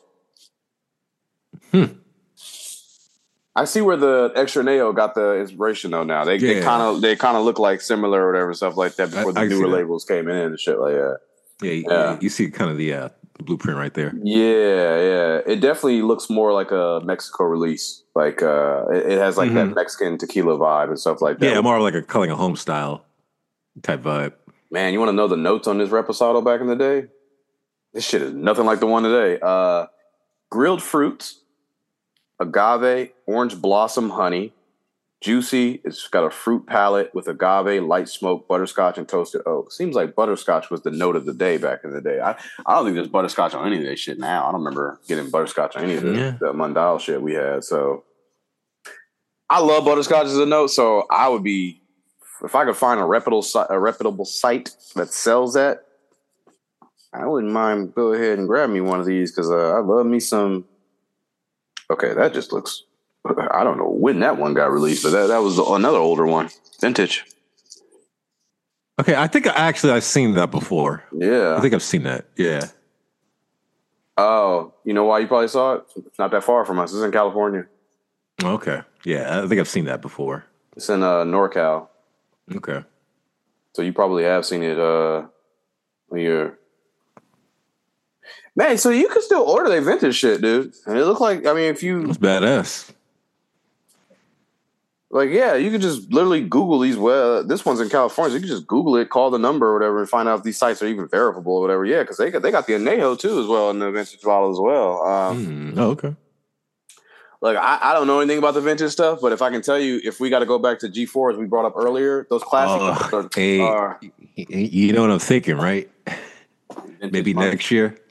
I see where the Extra Neo got the inspiration though. Now they kind of look like similar or whatever stuff like that before the newer labels came in and shit like that. Yeah. You see kind of the blueprint right there. Yeah. It definitely looks more like a Mexico release. Like it has like that Mexican tequila vibe and stuff like that. Yeah, more like calling a home style type vibe. Man, you want to know the notes on this Reposado back in the day? This shit is nothing like the one today. Grilled fruits, agave, orange blossom honey, juicy. It's got a fruit palette with agave, light smoke, butterscotch, and toasted oak. Seems like butterscotch was the note of the day back in the day. I don't think there's butterscotch on any of that shit now. I don't remember getting butterscotch on any of the Mundal shit we had. So I love butterscotch as a note. So I would be, if I could find a reputable site that sells that, I wouldn't mind go ahead and grab me one of these because I love me some. Okay, that just looks. I don't know when that one got released, but that was another older one, vintage. Okay, I think I've seen that before. Yeah, I think I've seen that. Yeah. Oh, you know why you probably saw it? It's not that far from us. It's in California. Okay. Yeah, I think I've seen that before. It's in NorCal. Okay. So you probably have seen it when you're. Man, so you can still order their vintage shit, dude. And it looked like, I mean, if you... It's badass. Like, yeah, you can just literally Google these. Well, this one's in California, so you can just Google it, call the number or whatever, and find out if these sites are even verifiable or whatever. Yeah, because they got the Añejo, too, as well, in the vintage bottle as well. Okay. Look, I don't know anything about the vintage stuff, but if I can tell you, if we got to go back to G4, as we brought up earlier, those classic you know what I'm thinking, right? Maybe next year.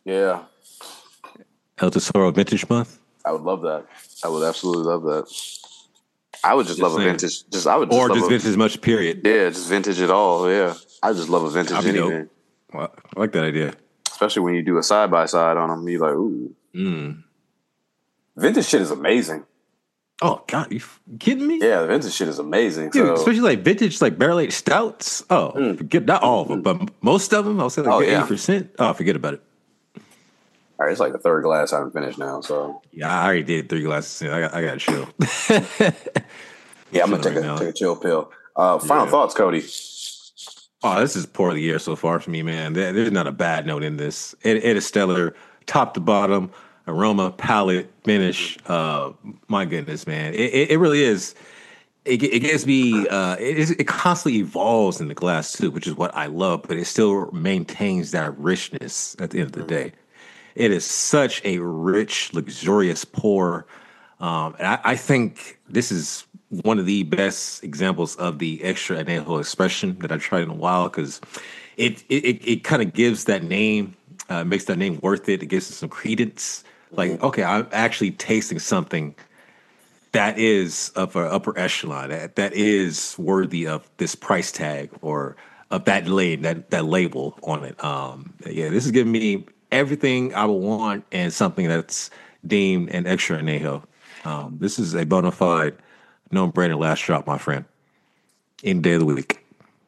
Yeah, El Tesoro Vintage Month. I would love that. I would absolutely love that. I would just love saying. a vintage. I would Or love just vintage much period. Yeah, just vintage at all. Yeah, I just love a vintage That'd be anything. dope. Well, I like that idea. Especially when you do a side by side on them, you're like, ooh. Vintage shit is amazing. Oh God, you kidding me? Yeah, the vintage shit is amazing. Dude, so, especially like vintage, like barrel aged stouts. Oh, forget not all of them, but most of them. I'll say like 80%. Oh, forget about it. All right, it's like the third glass I haven't finished now. So yeah, I already did 3 glasses. I got to chill. yeah, I'm gonna take a chill pill. Final thoughts, Cody. Oh, this is pour of the year so far for me, man. There's not a bad note in this. It is stellar, top to bottom, aroma, palate, finish. My goodness, man, it really is. It gives me. It constantly evolves in the glass too, which is what I love. But it still maintains that richness at the end of the day. It is such a rich, luxurious pour. And I think this is one of the best examples of the extra añejo expression that I've tried in a while because it kind of gives that name, makes that name worth it. It gives it some credence. Like, okay, I'm actually tasting something that is of an upper echelon, that is worthy of this price tag or of that label on it. Yeah, this is giving me everything I would want and something that's deemed an extra añejo. This is a bona fide no-brainer last drop, my friend. In day of the week.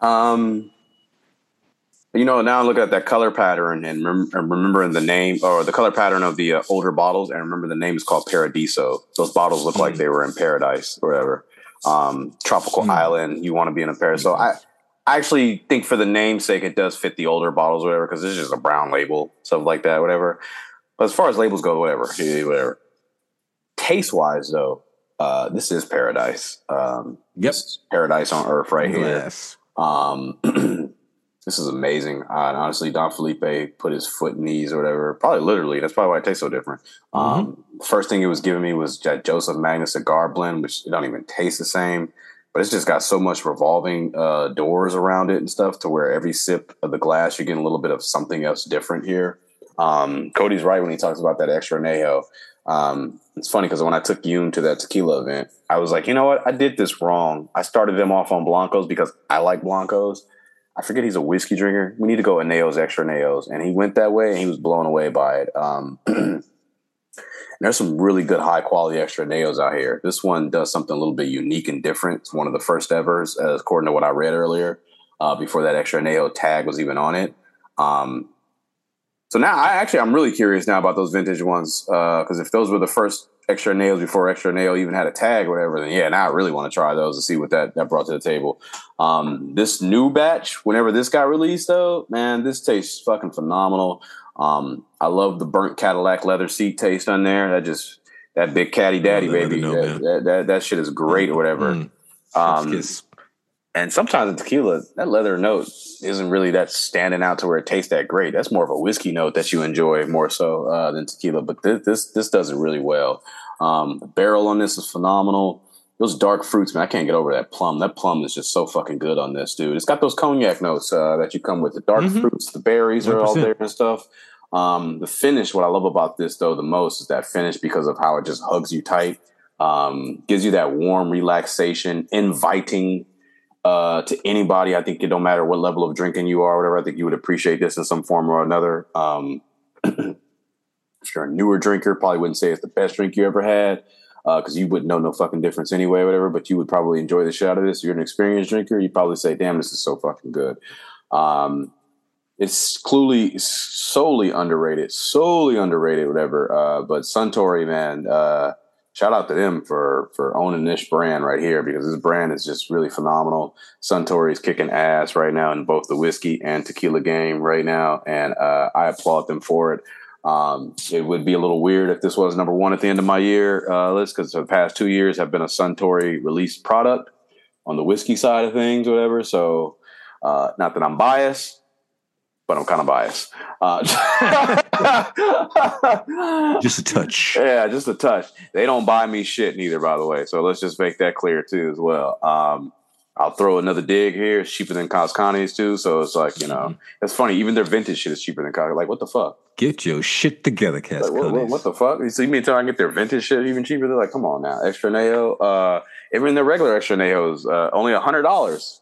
Now I look at that color pattern and remembering the name or the color pattern of the older bottles, and remember the name is called Paradiso. Those bottles look like they were in paradise or whatever. Tropical island. You want to be in a paradise. So I actually think for the namesake, it does fit the older bottles, or whatever, because this is just a brown label, stuff like that, whatever. But as far as labels go, whatever. Taste wise, though, this is paradise. This is paradise on earth right here. This is amazing. Honestly, Don Felipe put his foot in these or whatever. Probably literally. That's probably why it tastes so different. First thing it was giving me was that Joseph Magnus cigar blend, which it don't even taste the same. But it's just got so much revolving doors around it and stuff to where every sip of the glass, you're getting a little bit of something else different here. Cody's right when he talks about that extra añejo. It's funny because when I took Yoon to that tequila event, I was like, you know what? I did this wrong. I started them off on Blancos because I like Blancos. I forget he's a whiskey drinker. We need to go añejos, extra añejos. And he went that way and he was blown away by it. There's some really good high quality extra añejos out here. This one does something a little bit unique and different. It's one of the first evers, according to what I read earlier, before that extra añejo tag was even on it. So now I'm really curious now about those vintage ones. Because if those were the first extra añejos before extra añejo even had a tag or whatever, then yeah, now I really want to try those and see what that brought to the table. This new batch, whenever this got released though, man, this tastes fucking phenomenal. I love the burnt Cadillac leather seat taste on there. That big caddy daddy baby. That shit is great or whatever. And sometimes in tequila, that leather note isn't really that standing out to where it tastes that great. That's more of a whiskey note that you enjoy more so than tequila. But this does it really well. The barrel on this is phenomenal. Those dark fruits, man, I can't get over that plum. That plum is just so fucking good on this, dude. It's got those cognac notes that you come with. The dark fruits, the berries 100%. Are all there and stuff. The finish, what I love about this, though, the most is that finish because of how it just hugs you tight. Gives you that warm relaxation, inviting to anybody. I think it don't matter what level of drinking you are or whatever. I think you would appreciate this in some form or another. If you're a newer drinker, probably wouldn't say it's the best drink you ever had because you wouldn't know no fucking difference anyway or whatever, but you would probably enjoy the shit out of this. If you're an experienced drinker, you'd probably say, damn, this is so fucking good. It's clearly solely underrated, whatever. But Suntory, man, shout out to them for owning this brand right here because this brand is just really phenomenal. Suntory is kicking ass right now in both the whiskey and tequila game right now, and I applaud them for it. It would be a little weird if this was number one at the end of my year list because the past 2 years have been a Suntory released product on the whiskey side of things, whatever. So not that I'm biased, but I'm kind of biased. Just a touch. Yeah, just a touch. They don't buy me shit neither, by the way. So let's just make that clear too as well. I'll throw another dig here. It's cheaper than Coscani's too. So it's like, it's funny. Even their vintage shit is cheaper than Coscani. Like, what the fuck? Get your shit together, Cascones. What the fuck? So you mean tell I can get their vintage shit even cheaper? They're like, come on now, extra Neho. Even their regular extra Nehos, only $100.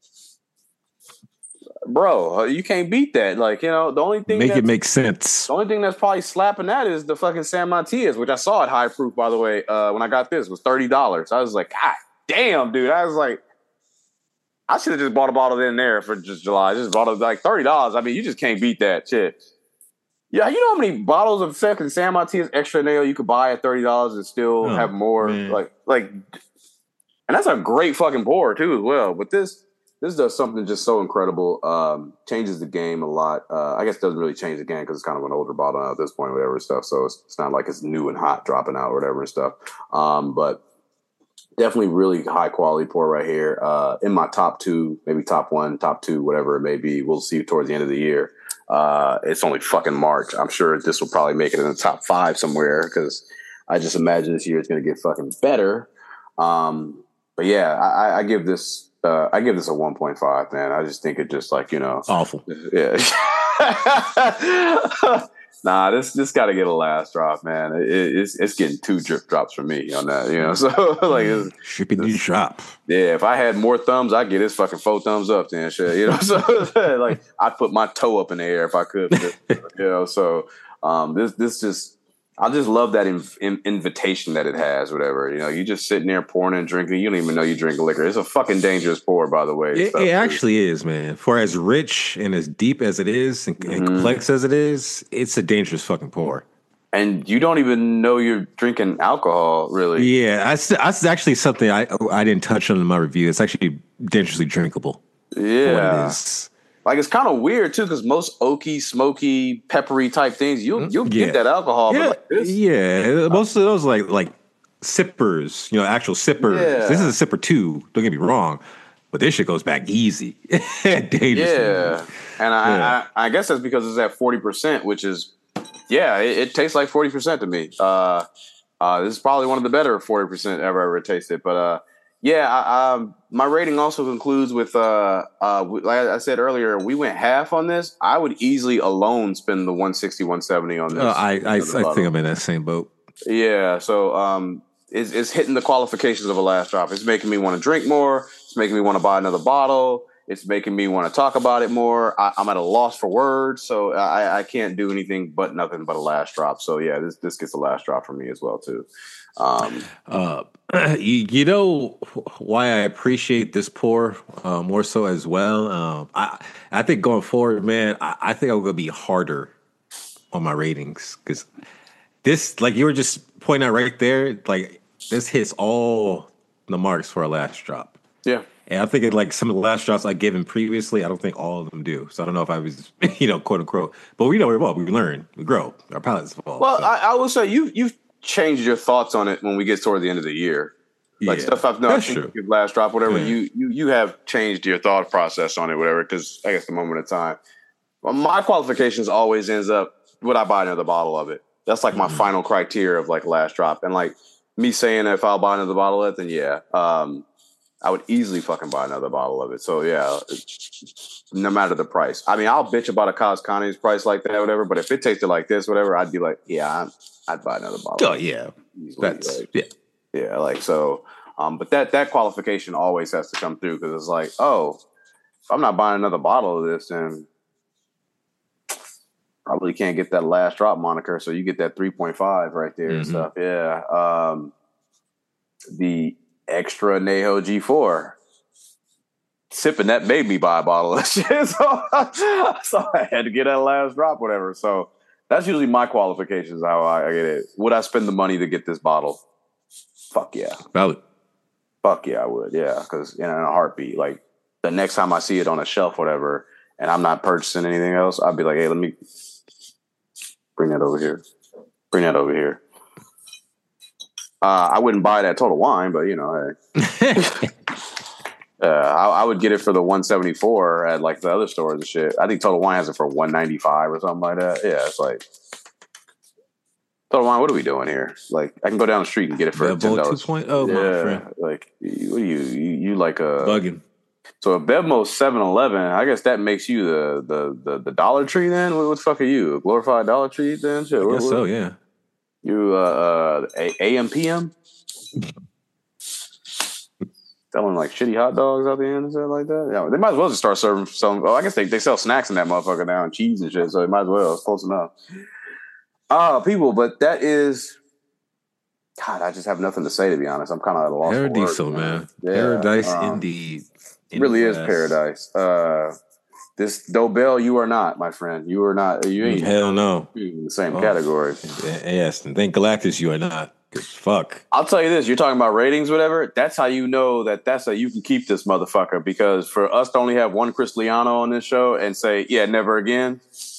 Bro, you can't beat that. Like, the only thing make it make sense. The only thing that's probably slapping that is the fucking San Matias, which I saw at High Proof, by the way, when I got this, was $30. I was like, God damn, dude. I was like, I should have just bought a bottle in there for just July. I just bought it like $30. I mean, you just can't beat that shit. Yeah, you know how many bottles of fucking San Matias extra nail you could buy at $30 and still have more? Man. Like, and that's a great fucking pour too as well. But this does something just so incredible. Changes the game a lot. I guess it doesn't really change the game because it's kind of an older bottle at this point, whatever stuff. So it's not like it's new and hot dropping out or whatever and stuff. But definitely really high quality pour right here. In my top two, maybe top one, top two, whatever it may be. We'll see towards the end of the year. It's only fucking March. I'm sure this will probably make it in the top 5 somewhere because I just imagine this year it's going to get fucking better. But yeah, I give this a 1.5, man. I just think it just awful. Yeah. Nah, this got to get a last drop, man. It's getting 2 drip drops for me on that, So like, shipping the drop. Yeah, if I had more thumbs, I'd get this fucking 4 thumbs up then, shit. So like, I'd put my toe up in the air if I could, So this just. I just love that invitation that it has, whatever. You just sitting there pouring and drinking. You don't even know you drink liquor. It's a fucking dangerous pour, by the way. It actually is, man. For as rich and as deep as it is and complex as it is, it's a dangerous fucking pour. And you don't even know you're drinking alcohol, really. Yeah, that's actually something I didn't touch on in my review. It's actually dangerously drinkable. Yeah. Like, it's kind of weird, too, because most oaky, smoky, peppery type things, you'll get that alcohol. Yeah, but like this, most of those, like sippers, actual sippers. Yeah. This is a sipper, too. Don't get me wrong. But this shit goes back easy. Dangerous. Yeah. And I guess that's because it's at 40%, which is, it tastes like 40% to me. This is probably one of the better 40% ever tasted. But, my rating also concludes with, like I said earlier, we went half on this. I would easily alone spend the 160, 170 on this. I think I'm in that same boat. Yeah, so it's hitting the qualifications of a last drop. It's making me want to drink more. It's making me want to buy another bottle. It's making me want to talk about it more. I'm at a loss for words, so I can't do anything but nothing but a last drop. So yeah, this gets a last drop for me as well too. You know why I appreciate this pour more so as well. I think going forward, man, I think I'm gonna be harder on my ratings because this, like you were just pointing out right there, like this hits all the marks for a last drop. Yeah. And I think like some of the last drops I've given previously, I don't think all of them do. So I don't know if I was, quote unquote, but we know we're evolve, we learn, we grow, our palates evolve. Well, so. I will say you've changed your thoughts on it when we get toward the end of the year. Like stuff I've known, last drop, whatever. Yeah. You have changed your thought process on it, whatever. Because I guess the moment of time, my qualifications always ends up, would I buy another bottle of it? That's like my final criteria of like last drop. And like me saying if I'll buy another bottle of it, then I would easily fucking buy another bottle of it. So yeah, no matter the price. I mean, I'll bitch about a Cascones price like that, whatever. But if it tasted like this, whatever, I'd be like, I'd buy another bottle. Oh yeah, that's yeah. Like so. But that qualification always has to come through because it's like, if I'm not buying another bottle of this, then probably can't get that last drop moniker. So you get that 3.5 right there and stuff. Yeah. The extra Neho G4. Sipping that made me buy a bottle of shit. So I had to get that last drop, whatever. So that's usually my qualifications, how I get it. Would I spend the money to get this bottle? Fuck yeah. Valid. Fuck yeah, I would. Yeah, because in a heartbeat, like the next time I see it on a shelf, whatever, and I'm not purchasing anything else, I'd be like, hey, let me bring that over here. Bring that over here. I wouldn't buy that Total Wine, but hey. I would get it for the 174 at like the other stores and shit. I think Total Wine has it for 195 or something like that. Yeah, it's like Total Wine. What are we doing here? Like, I can go down the street and get it for $10. 2.0, my friend. Like, what are you like a bugging? So if Bevmo's 7-Eleven, I guess that makes you the Dollar Tree then? What the fuck are you? A glorified Dollar Tree then? Shit, I guess so, yeah. You AMPM? Selling like shitty hot dogs out the end and stuff like that? Yeah, they might as well just start serving some. Oh, I guess they sell snacks in that motherfucker now and cheese and shit, so they might as well. It's close enough. People, but that is... God, I just have nothing to say, to be honest. I'm kind of at a loss for words. Paradiso, man. Yeah, Paradise indeed. It really is paradise. This Dobell, you are not, my friend. You are not. You ain't. Hell no. In the same category. Yes, and thank Galactus you are not. Because fuck. I'll tell you this. You're talking about ratings, whatever. That's how you know that's how you can keep this motherfucker. Because for us to only have one Chris Liano on this show and say, yeah, never again.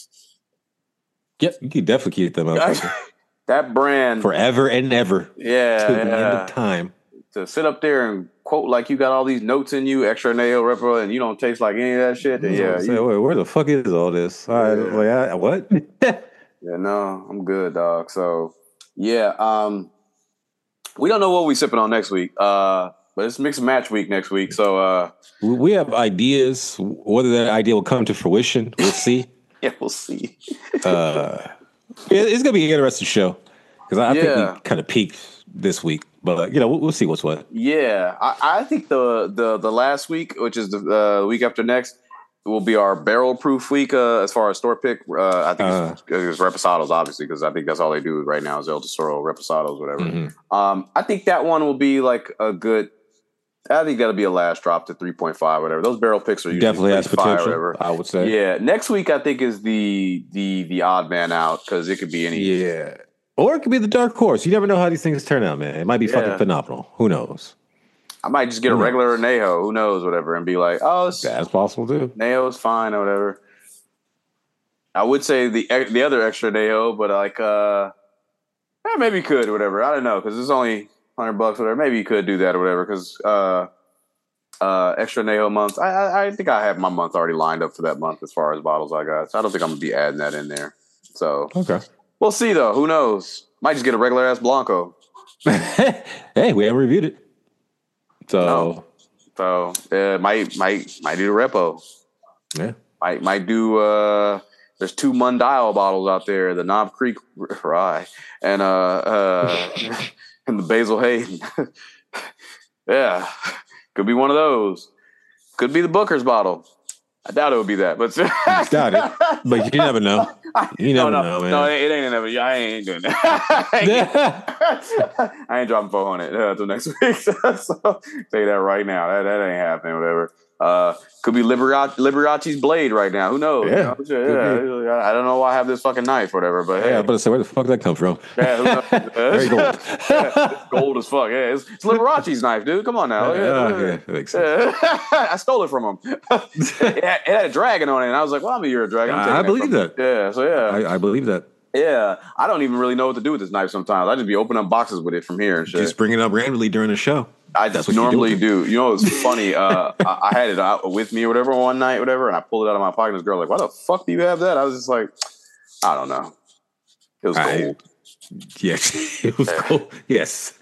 Yep, you can definitely keep that motherfucker. That brand. Forever and ever. Yeah. To the end of time. To sit up there and quote like you got all these notes in you, extra nail repo, and you don't taste like any of that shit. Then where the fuck is all this? All right, what? Yeah, no, I'm good, dog. So, yeah, we don't know what we sipping on next week, but it's mix and match week next week. So, we have ideas. Whether that idea will come to fruition, we'll see. Yeah, we'll see. It's gonna be an interesting show because I think we kind of peaked this week. But we'll see what's what. Yeah, I think the last week, which is the week after next, will be our barrel proof week as far as store pick. I think it's Reposados, obviously, because I think that's all they do right now is El Tesoro, Reposados, whatever. Mm-hmm. I think that one will be like a good. I think that'll be a last drop to 3.5, whatever. Those barrel picks are usually definitely has potential. Whatever. I would say. Yeah, next week I think is the odd man out because it could be any. Yeah. Or it could be the dark horse. You never know how these things turn out, man. It might be fucking phenomenal. Who knows? I might just get a regular Añejo. Who knows? Whatever, and be like, oh, that's possible too. Añejo's fine or whatever. I would say the other extra Añejo, but like, maybe you could or whatever. I don't know because it's only $100 or whatever. Maybe you could do that or whatever because extra Añejo months. I think I have my month already lined up for that month as far as bottles I got. So I don't think I'm gonna be adding that in there. So okay. We'll see, though. Who knows? Might just get a regular-ass Blanco. Hey, we haven't reviewed it. So might do the Repo. Yeah. Might do there's 2 Mundial bottles out there, the Knob Creek Rye and and the Basil Hayden. Yeah. Could be one of those. Could be the Booker's bottle. I doubt it would be that, but doubt it. But you never know. You never know, man. No, it ain't never. I ain't doing that. I ain't dropping 400 until next week. So say that right now. That ain't happening. Whatever. Could be Liberace's blade right now. Who knows? Yeah. I don't know why I have this fucking knife or whatever. But yeah, but say where the fuck did that come from? Yeah, who knows? Very gold. It's gold as fuck. Yeah, it's Liberace's knife, dude. Come on now. Yeah, that makes sense. I stole it from him. It had a dragon on it, and I was like, "Well, I'm a year a dragon." I believe that. Yeah, so yeah, I believe that. Yeah, I don't even really know what to do with this knife sometimes. I just be opening up boxes with it from here and shit. Just bring it up randomly during the show. I just normally do. You know, it's funny. I had it out with me or whatever one night, whatever, and I pulled it out of my pocket. And this girl like, "Why the fuck do you have that?" I was just like, "I don't know." It was gold. Yes, it was gold. Yes.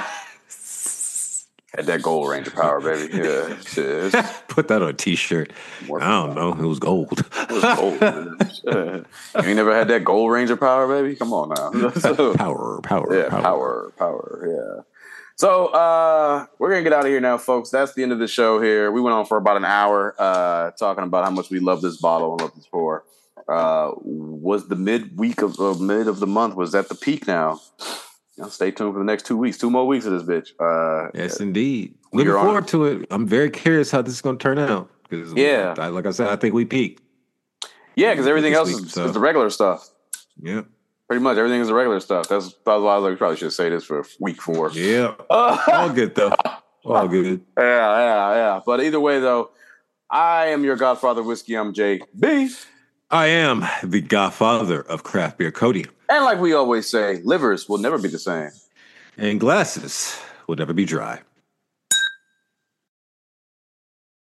Had that Gold Ranger power, baby. Yeah, shit. Put that on a T-shirt. I don't know. It was gold. It was gold. Man. You ain't never had that Gold Ranger power, baby? Come on now. Power. Yeah, power. Yeah. So we're gonna get out of here now, folks. That's the end of the show here. We went on for about an hour talking about how much we love this bottle and love this pour. Was the mid of the month? Was that the peak now? Stay tuned for the next 2 weeks. 2 more weeks of this bitch. Yes, indeed. Looking forward to it. I'm very curious how this is going to turn out. Like I said, I think we peaked. Yeah, because everything else is the regular stuff. Yeah. Pretty much everything is the regular stuff. That's why I was like, we probably should say this for week 4. Yeah. All good, though. All good. Yeah. But either way, though, I am your Godfather Whiskey. I'm Jake B. I am the Godfather of craft beer, Cody. And like we always say, livers will never be the same. And glasses will never be dry.